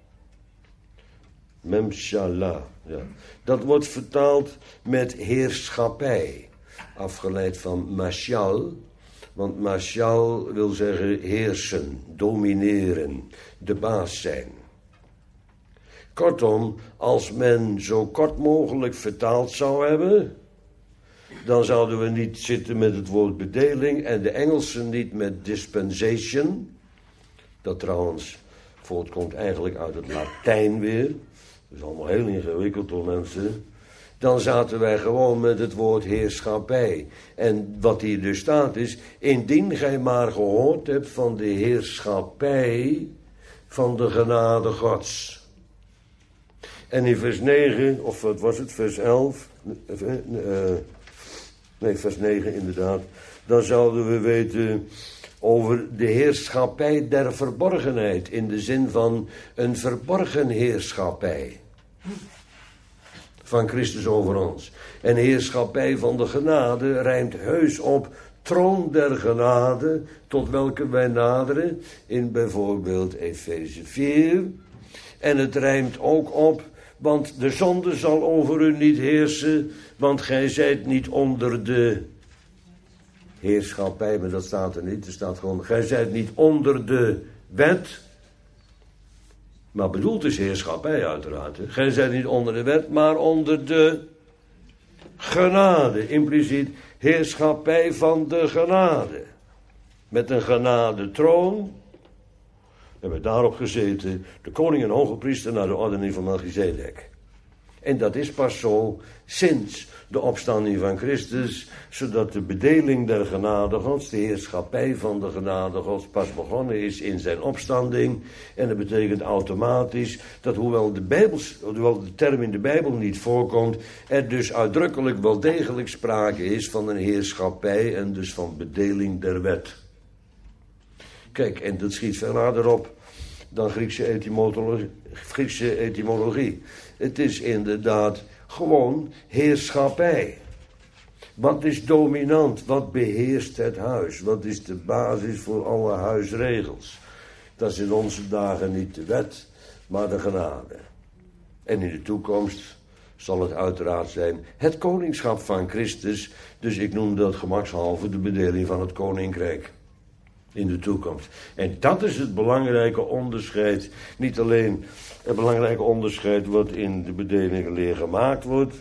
Memshalah, ja. Dat wordt vertaald met heerschappij. Afgeleid van mashal. Want mashal wil zeggen heersen, domineren, de baas zijn. Kortom, als men zo kort mogelijk vertaald zou hebben, dan zouden we niet zitten met het woord bedeling en de Engelsen niet met dispensation. Dat trouwens voortkomt eigenlijk uit het Latijn weer. Dat is allemaal heel ingewikkeld door mensen. Dan zaten wij gewoon met het woord heerschappij. En wat hier dus staat is, indien gij maar gehoord hebt van de heerschappij van de genade Gods. En in vers 9, of wat was het, vers 11, vers 9 inderdaad, dan zouden we weten over de heerschappij der verborgenheid, in de zin van een verborgen heerschappij van Christus over ons. En heerschappij van de genade rijmt heus op troon der genade, tot welke wij naderen, in bijvoorbeeld Efeze 4. En het rijmt ook op, want de zonde zal over u niet heersen, want gij zijt niet onder de heerschappij, maar dat staat er niet. Er staat gewoon, gij zijt niet onder de wet. Maar bedoeld is heerschappij uiteraard. Hè. Gij zijt niet onder de wet, maar onder de genade. Impliciet heerschappij van de genade. Met een genadetroon. We hebben daarop gezeten, de koning en hoge priester naar de ordening van Melchizedek. En dat is pas zo sinds de opstanding van Christus, zodat de bedeling der genade Gods, de heerschappij van de genade Gods, pas begonnen is in zijn opstanding. En dat betekent automatisch dat hoewel de term in de Bijbel niet voorkomt, er dus uitdrukkelijk wel degelijk sprake is van een heerschappij en dus van bedeling der wet. Kijk, en dat schiet veel nader op dan Griekse etymologie. Het is inderdaad gewoon heerschappij. Wat is dominant? Wat beheerst het huis? Wat is de basis voor alle huisregels? Dat is in onze dagen niet de wet, maar de genade. En in de toekomst zal het uiteraard zijn het koningschap van Christus. Dus ik noem dat gemakshalve de bedeling van het koninkrijk. in de toekomst. En dat is het belangrijke onderscheid. Niet alleen het belangrijke onderscheid wat in de bedelingleer gemaakt wordt.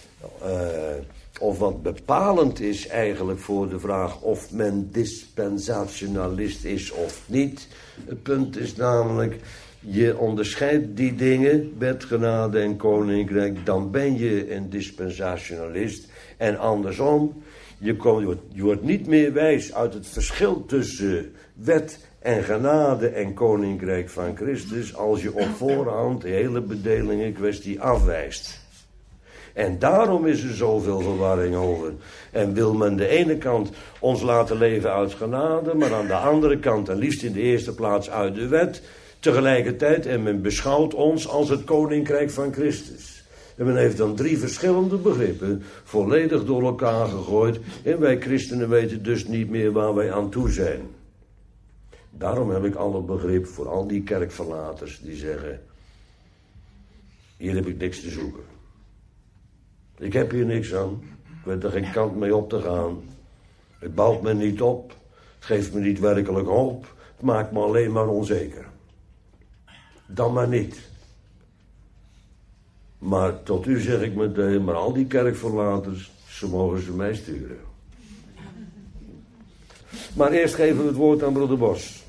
Of wat bepalend is eigenlijk voor de vraag of men dispensationalist is of niet. Het punt is namelijk, je onderscheidt die dingen, wet, genade en koninkrijk, dan ben je een dispensationalist. En andersom, je wordt niet meer wijs uit het verschil tussen wet en genade en koninkrijk van Christus als je op voorhand de hele bedelingenkwestie afwijst. En daarom is er zoveel verwarring over. En wil men de ene kant ons laten leven uit genade, maar aan de andere kant en liefst in de eerste plaats uit de wet, tegelijkertijd, en men beschouwt ons als het koninkrijk van Christus. En men heeft dan 3 verschillende begrippen volledig door elkaar gegooid. En wij christenen weten dus niet meer waar wij aan toe zijn. Daarom heb ik alle begrip voor al die kerkverlaters die zeggen, hier heb ik niks te zoeken. Ik heb hier niks aan. Ik weet er geen kant mee op te gaan. Het bouwt me niet op. Het geeft me niet werkelijk hoop. Het maakt me alleen maar onzeker. Dan maar niet. Maar tot u zeg ik meteen, maar al die kerkverlaters, ze mogen ze mij sturen. Maar eerst geven we het woord aan broeder Bos.